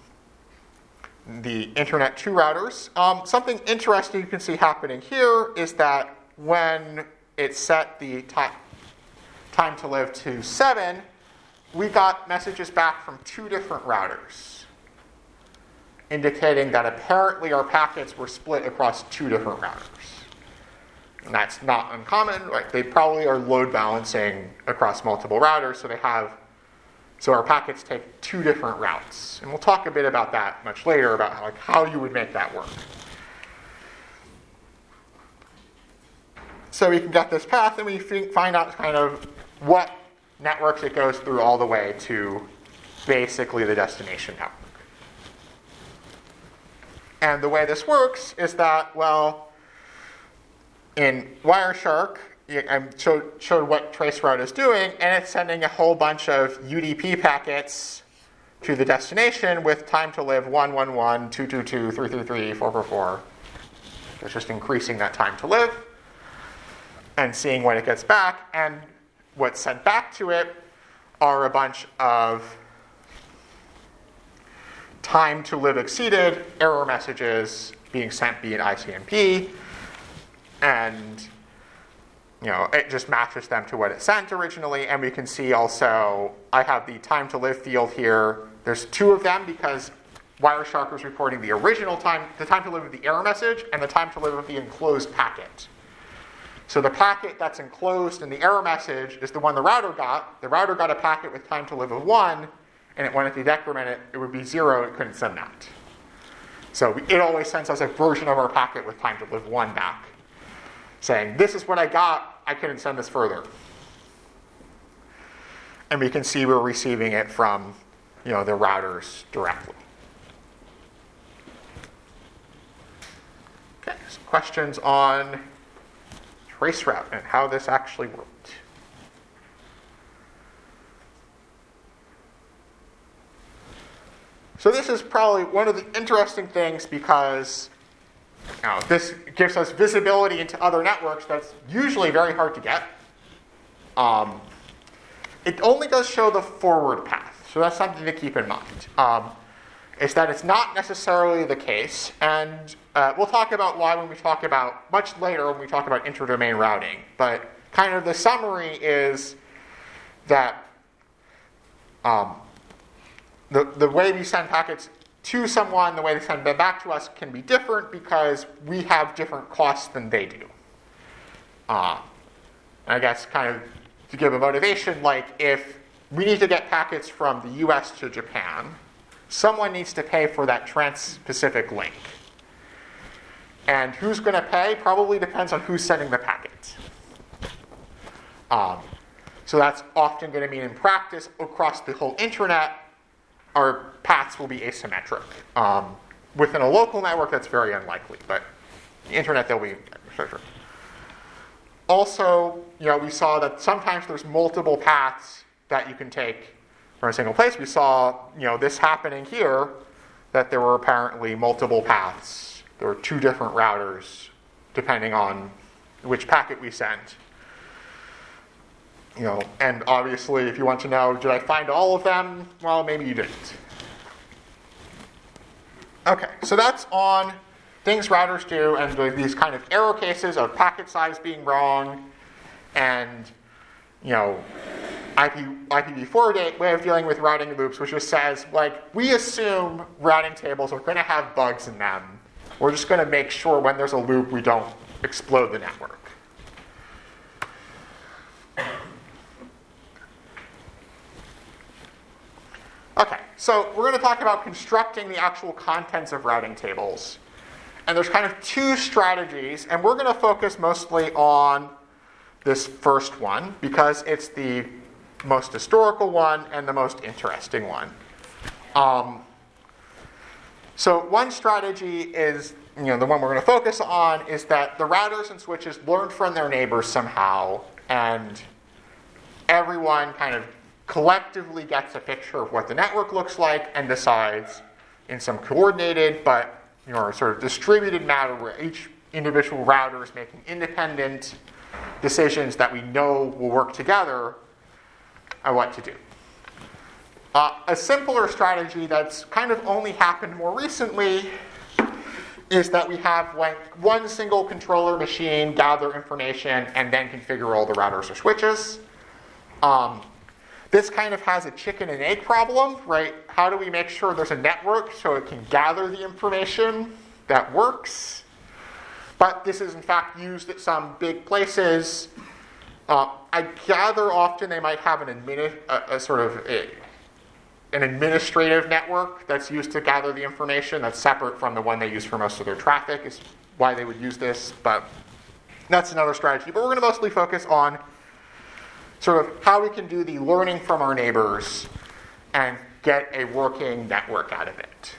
S1: the Internet two routers. Um, something interesting you can see happening here is that when it set the time, time to live to seven, we got messages back from two different routers, indicating that apparently our packets were split across two different routers. And that's not uncommon. Like, they probably are load balancing across multiple routers, so they have So our packets take two different routes. And we'll talk a bit about that much later, about how, like, how you would make that work. So we can get this path, and we find out kind of what networks it goes through all the way to basically the destination network. And the way this works is that, well, in Wireshark, I showed, showed what traceroute is doing, and it's sending a whole bunch of U D P packets to the destination with time to live one one one, two two two, three three three, four four four. It's just increasing that time to live and seeing what it gets back. And what's sent back to it are a bunch of time to live exceeded error messages being sent via I C M P. And you know, it just matches them to what it sent originally. And we can see also, I have the time to live field here. There's two of them because Wireshark was reporting the original time, the time to live of the error message, and the time to live of the enclosed packet. So the packet that's enclosed in the error message is the one the router got. The router got a packet with time to live of one, and it wanted to decrement it. It would be zero. It couldn't send that. So it always sends us a version of our packet with time to live one back, saying, this is what I got. I couldn't send this further. And we can see we're receiving it from, you know, the routers directly. Okay, so questions on traceroute and how this actually worked. So this is probably one of the interesting things because now, this gives us visibility into other networks that's usually very hard to get. Um, it only does show the forward path, so that's something to keep in mind. Um, is that it's not necessarily the case, and uh, we'll talk about why when we talk about, much later when we talk about interdomain routing, but kind of the summary is that um, the, the way we send packets to someone, the way they send them back to us can be different because we have different costs than they do. Uh, I guess kind of to give a motivation, like if we need to get packets from the U S to Japan, someone needs to pay for that trans-Pacific link. And who's going to pay probably depends on who's sending the packet. Um, so that's often going to mean in practice across the whole internet, our paths will be asymmetric. Um, within a local network, that's very unlikely, but the internet, they'll be asymmetric. Also, you know, we saw that sometimes there's multiple paths that you can take from a single place. We saw, you know, this happening here, that there were apparently multiple paths. There were two different routers, depending on which packet we sent. You know, and obviously, if you want to know, did I find all of them? Well, maybe you didn't. Okay, so that's on things routers do and these kind of error cases of packet size being wrong and, you know, I P, I P v four way of dealing with routing loops, which just says, like, we assume routing tables are going to have bugs in them. We're just going to make sure when there's a loop we don't explode the network. Okay, so we're going to talk about constructing the actual contents of routing tables. And there's kind of two strategies, and we're going to focus mostly on this first one because it's the most historical one and the most interesting one. Um, so one strategy is, you know, the one we're going to focus on is that the routers and switches learn from their neighbors somehow, and everyone kind of collectively gets a picture of what the network looks like and decides in some coordinated but, you know, sort of distributed manner where each individual router is making independent decisions that we know will work together on what to do. Uh, a simpler strategy that's kind of only happened more recently is that we have like one single controller machine gather information and then configure all the routers or switches. Um, This kind of has a chicken and egg problem, right? How do we make sure there's a network so it can gather the information that works? But this is in fact used at some big places. Uh, I gather often they might have an admini- a, a sort of a, an administrative network that's used to gather the information that's separate from the one they use for most of their traffic is why they would use this, but that's another strategy. But we're going to mostly focus on sort of how we can do the learning from our neighbors and get a working network out of it.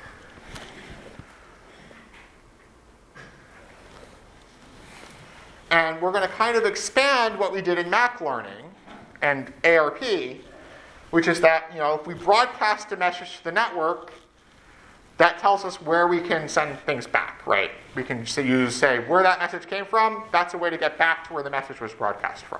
S1: And we're going to kind of expand what we did in Mac learning and A R P, which is that, you know, if we broadcast a message to the network, that tells us where we can send things back, right? We can say, use, say, where that message came from. That's a way to get back to where the message was broadcast from.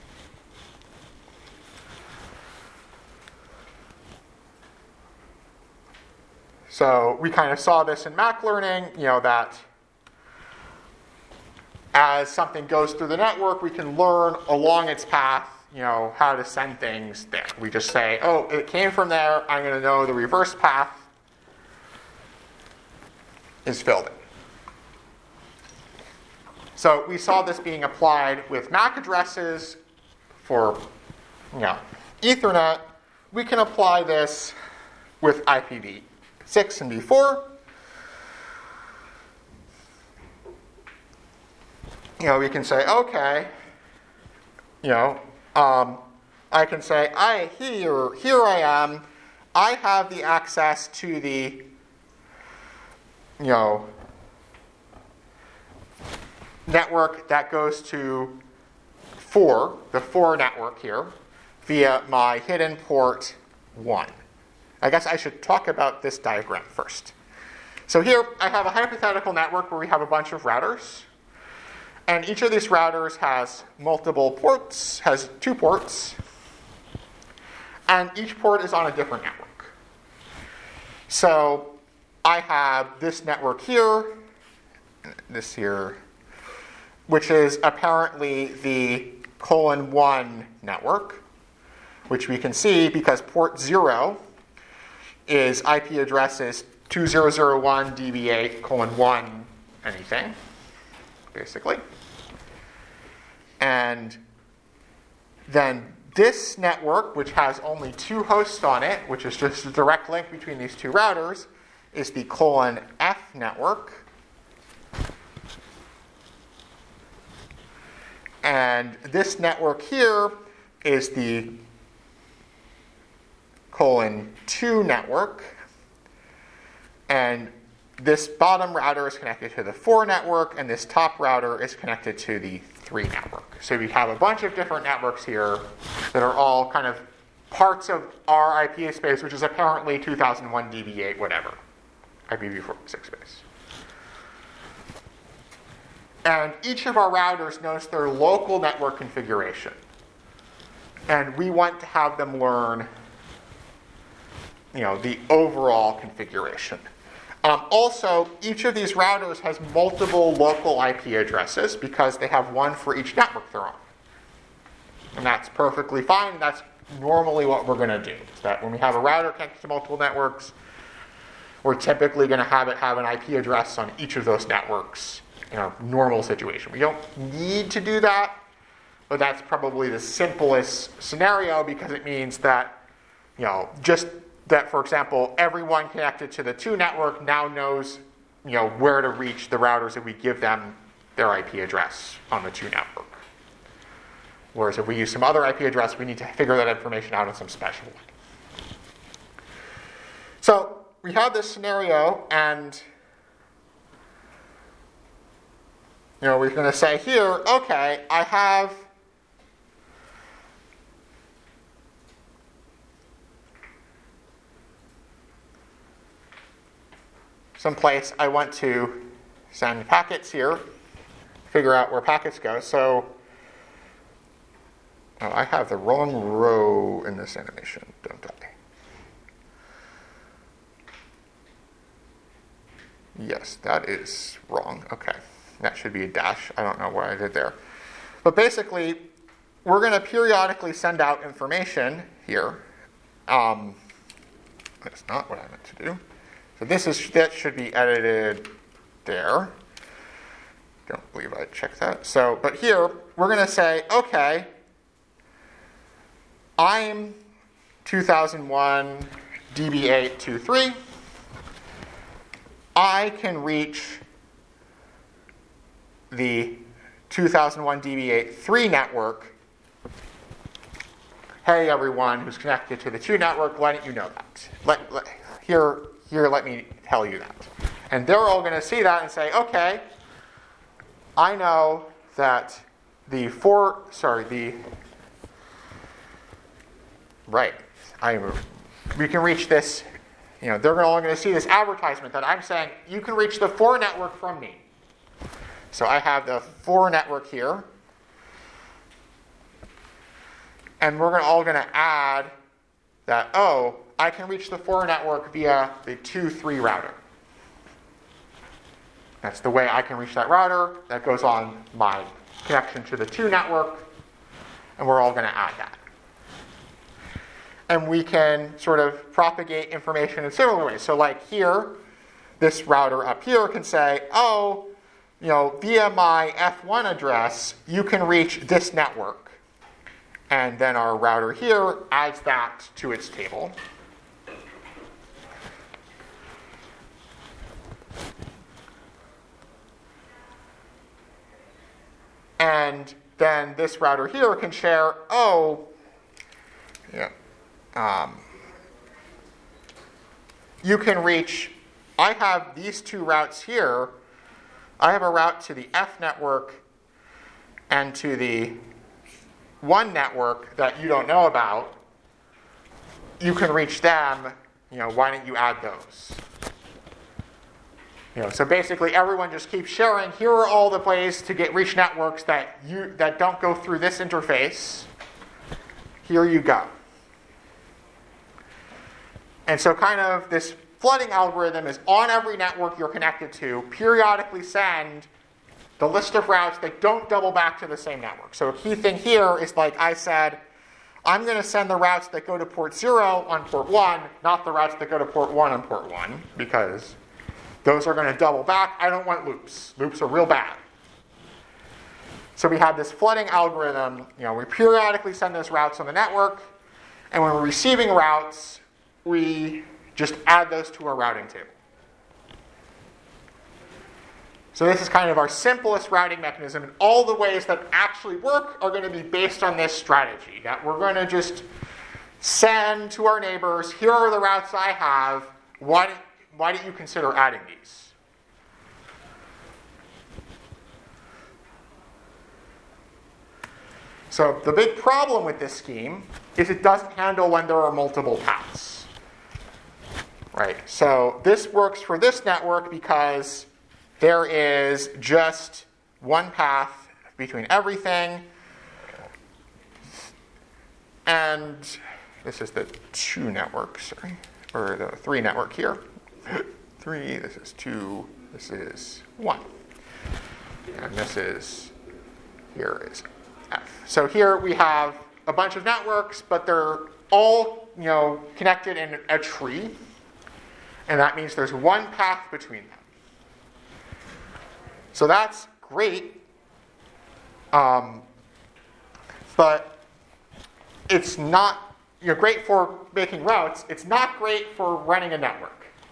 S1: So we kind of saw this in Mac learning, you know, that as something goes through the network, we can learn along its path, you know, how to send things there. We just say, oh, it came from there. I'm going to know the reverse path is filled in. So we saw this being applied with Mac addresses for, you know, Ethernet. We can apply this with I P v six and v four. You know, we can say, okay, you know, um, I can say, I here, here I am. I have the access to the, you know, network that goes to four, the four network here, via my hidden port one. I guess I should talk about this diagram first. So here I have a hypothetical network where we have a bunch of routers. And each of these routers has multiple ports, has two ports. And each port is on a different network. So I have this network here, this here, which is apparently the colon one network, which we can see because port zero is I P addresses two thousand one D B eight colon one anything, basically. And then this network, which has only two hosts on it, which is just a direct link between these two routers, is the colon F network. And this network here is the colon two network. And this bottom router is connected to the four network, and this top router is connected to the three network. So we have a bunch of different networks here that are all kind of parts of our I P space, which is apparently two thousand one D B eight, whatever, I P v four six space. And each of our routers knows their local network configuration. And we want to have them learn, you know, the overall configuration. Um, also, each of these routers has multiple local I P addresses because they have one for each network they're on. And that's perfectly fine. That's normally what we're going to do. Is that when we have a router connected to multiple networks, we're typically going to have it have an I P address on each of those networks in a normal situation. We don't need to do that, but that's probably the simplest scenario because it means that, you know, just that, for example, everyone connected to the two network now knows, you know, where to reach the routers if we give them their I P address on the two network. Whereas if we use some other I P address, we need to figure that information out in some special way. So we have this scenario, and you know, we're going to say here, okay, I have someplace I want to send packets here, figure out where packets go. So oh, I have the wrong row in this animation, don't I? Yes, that is wrong. Okay, that should be a dash. I don't know what I did there. But basically, we're going to periodically send out information here. Um, that's not what I meant to do. So this is that should be edited there. Don't believe I checked that. So, but here we're going to say, okay, I'm two thousand one D B eight twenty-three. I can reach the two thousand one D B eight three network. Hey, everyone who's connected to the two network, why don't you know that? Let, let, here, here, let me tell you that. And they're all going to see that and say, okay, I know that the four, sorry, the, right, I, we can reach this, you know, they're only going to see this advertisement that I'm saying, you can reach the four network from me. So I have the four network here. And we're all going to add that, oh, I can reach the four network via the two three router. That's the way I can reach that router. That goes on my connection to the two network. And we're all going to add that. And we can sort of propagate information in similar ways. So like here, this router up here can say, oh, you know, via my F one address, you can reach this network. And then our router here adds that to its table. And then this router here can share, oh, yeah, um, you can reach, I have these two routes here I have a route to the F network and to the one network that you don't know about. You can reach them. You know, why don't you add those? You know, so basically, everyone just keeps sharing. Here are all the ways to get reach networks that you that don't go through this interface. Here you go. And so, kind of this flooding algorithm is on every network you're connected to. Periodically send the list of routes that don't double back to the same network. So a key thing here is, like I said, I'm going to send the routes that go to port zero on port one, not the routes that go to port one on port one, because those are going to double back. I don't want loops. Loops are real bad. So we have this flooding algorithm. You know, we periodically send those routes on the network, and when we're receiving routes, we just add those to our routing table. So this is kind of our simplest routing mechanism, and all the ways that actually work are going to be based on this strategy, that we're going to just send to our neighbors, here are the routes I have, why don't, why don't you consider adding these? So the big problem with this scheme is it doesn't handle when there are multiple paths. Right, so this works for this network because there is just one path between everything. And this is the two network, sorry, or the three network here. Three, this is two, this is one. And this is, here is F. So here we have a bunch of networks, but they're all, you know, connected in a tree. And that means there's one path between them. So that's great. Um, but it's not, you know, great for making routes. It's not great for running a network.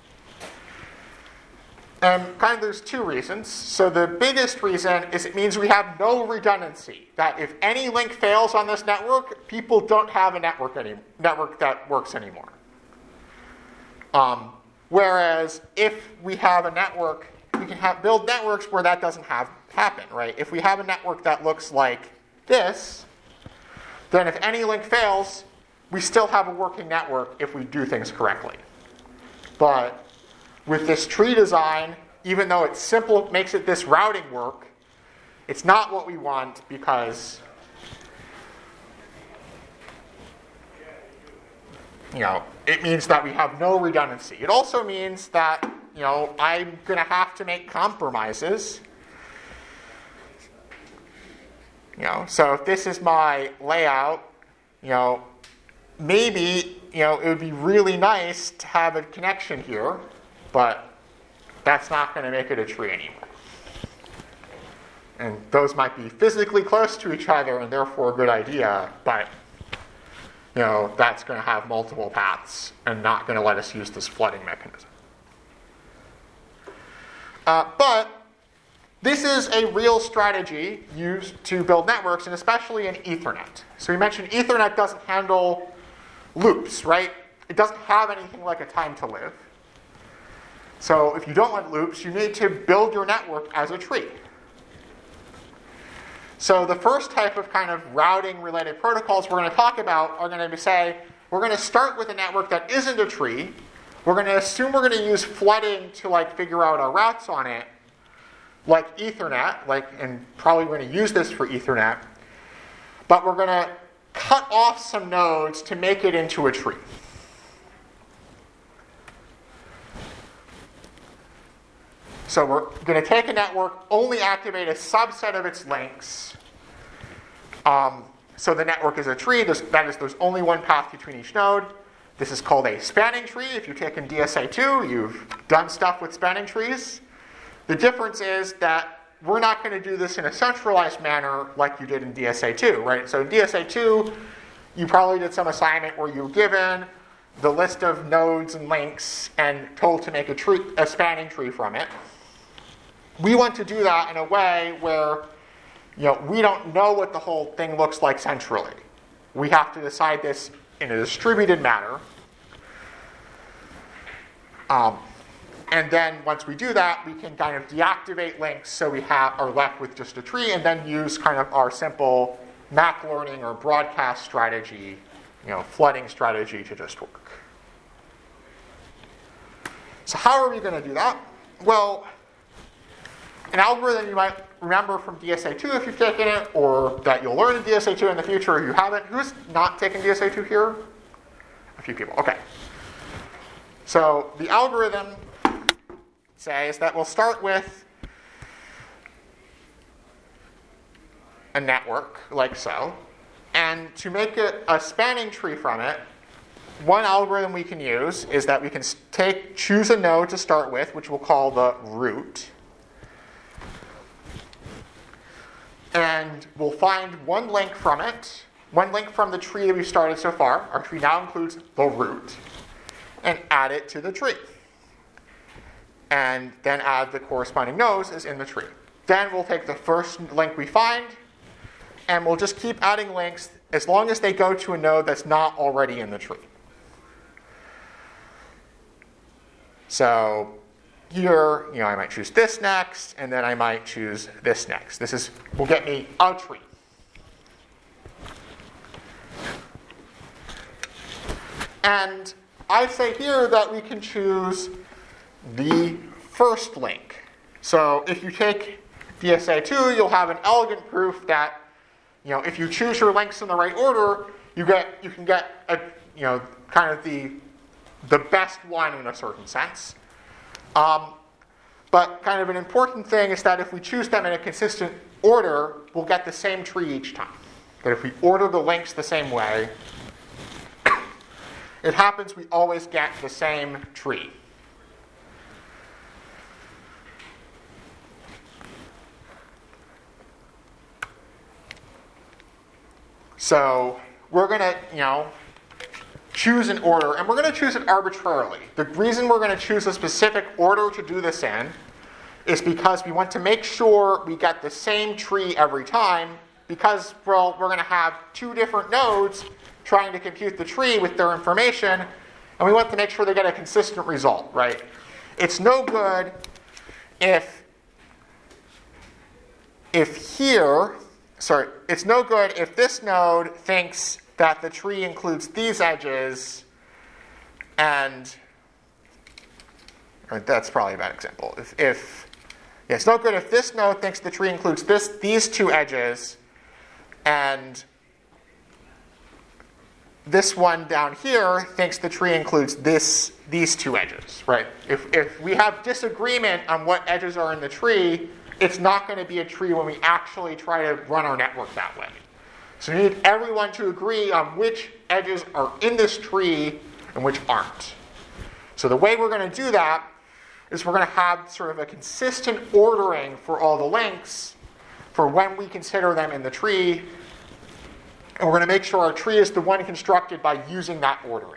S1: And kind of there's two reasons. So the biggest reason is it means we have no redundancy. That if any link fails on this network, people don't have a network any, network that works anymore. Um, whereas if we have a network, we can have, build networks where that doesn't have happen, right? If we have a network that looks like this, then if any link fails, we still have a working network if we do things correctly. But with this tree design, even though it's simple, it makes it this routing work, it's not what we want because, you know, it means that we have no redundancy. It also means that, you know, I'm going to have to make compromises. You know, so if this is my layout, you know, maybe, you know, it would be really nice to have a connection here, but that's not going to make it a tree anymore. And those might be physically close to each other and therefore a good idea, but, you know, that's going to have multiple paths and not going to let us use this flooding mechanism. Uh, but this is a real strategy used to build networks, and especially in Ethernet. So we mentioned Ethernet doesn't handle loops, right? It doesn't have anything like a time to live. So if you don't want loops, you need to build your network as a tree. So the first type of kind of routing-related protocols we're going to talk about are going to say, we're going to start with a network that isn't a tree. We're going to assume we're going to use flooding to like figure out our routes on it, like Ethernet, like, and probably we're going to use this for Ethernet. But we're going to cut off some nodes to make it into a tree. So we're going to take a network, only activate a subset of its links. Um, so the network is a tree. There's, that is, there's only one path between each node. This is called a spanning tree. If you've taken D S A two, you've done stuff with spanning trees. The difference is that we're not going to do this in a centralized manner like you did in D S A two, right? So in D S A two, you probably did some assignment where you were given the list of nodes and links and told to make a, tree, a spanning tree from it. We want to do that in a way where, you know, we don't know what the whole thing looks like centrally. We have to decide this in a distributed manner. Um, And then once we do that, we can kind of deactivate links so we have, are left with just a tree, and then use kind of our simple map learning or broadcast strategy, you know, flooding strategy to just work. So how are we going to do that? Well, an algorithm you might remember from D S A two if you've taken it, or that you'll learn in D S A two in the future if you haven't. Who's not taken D S A two here? A few people. Okay. So the algorithm says that we'll start with a network like so, and to make it a spanning tree from it, one algorithm we can use is that we can take choose a node to start with, which we'll call the root, and we'll find one link from it, one link from the tree that we've started so far. Our tree now includes the root, and add it to the tree. And then add the corresponding nodes as in the tree. Then we'll take the first link we find, and we'll just keep adding links as long as they go to a node that's not already in the tree. So here, you know, I might choose this next, and then I might choose this next. This is will get me a tree. And I say here that we can choose the first link. So if you take D S A two, you'll have an elegant proof that, you know, if you choose your links in the right order, you get you can get a, you know, kind of the the best one in a certain sense. Um, but kind of an important thing is that if we choose them in a consistent order, we'll get the same tree each time. That if we order the links the same way, it happens we always get the same tree. So we're going to, you know, choose an order, and we're going to choose it arbitrarily. The reason we're going to choose a specific order to do this in is because we want to make sure we get the same tree every time, because, well, we're going to have two different nodes trying to compute the tree with their information, and we want to make sure they get a consistent result, right? It's no good if, if here, sorry, it's no good if this node thinks that the tree includes these edges, and or that's probably a bad example. If, if yeah, it's no good if this node thinks the tree includes this, these two edges, and this one down here thinks the tree includes this, these two edges, right? If, if we have disagreement on what edges are in the tree, it's not going to be a tree when we actually try to run our network that way. So we need everyone to agree on which edges are in this tree and which aren't. So the way we're going to do that is we're going to have sort of a consistent ordering for all the links for when we consider them in the tree. And we're going to make sure our tree is the one constructed by using that ordering.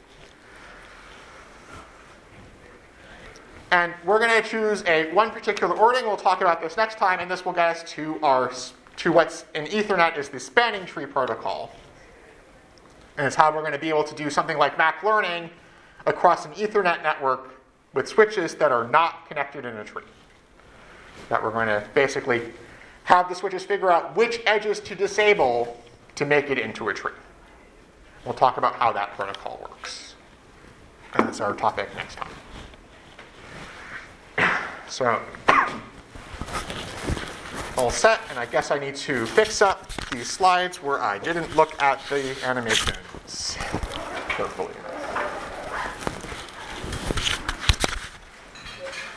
S1: And we're going to choose a one particular ordering. We'll talk about this next time, and this will get us to our to what's in Ethernet is the spanning tree protocol. And it's how we're going to be able to do something like map learning across an Ethernet network with switches that are not connected in a tree. That we're going to basically have the switches figure out which edges to disable to make it into a tree. We'll talk about how that protocol works. And that's our topic next time. So, all set, and I guess I need to fix up these slides where I didn't look at the animations carefully.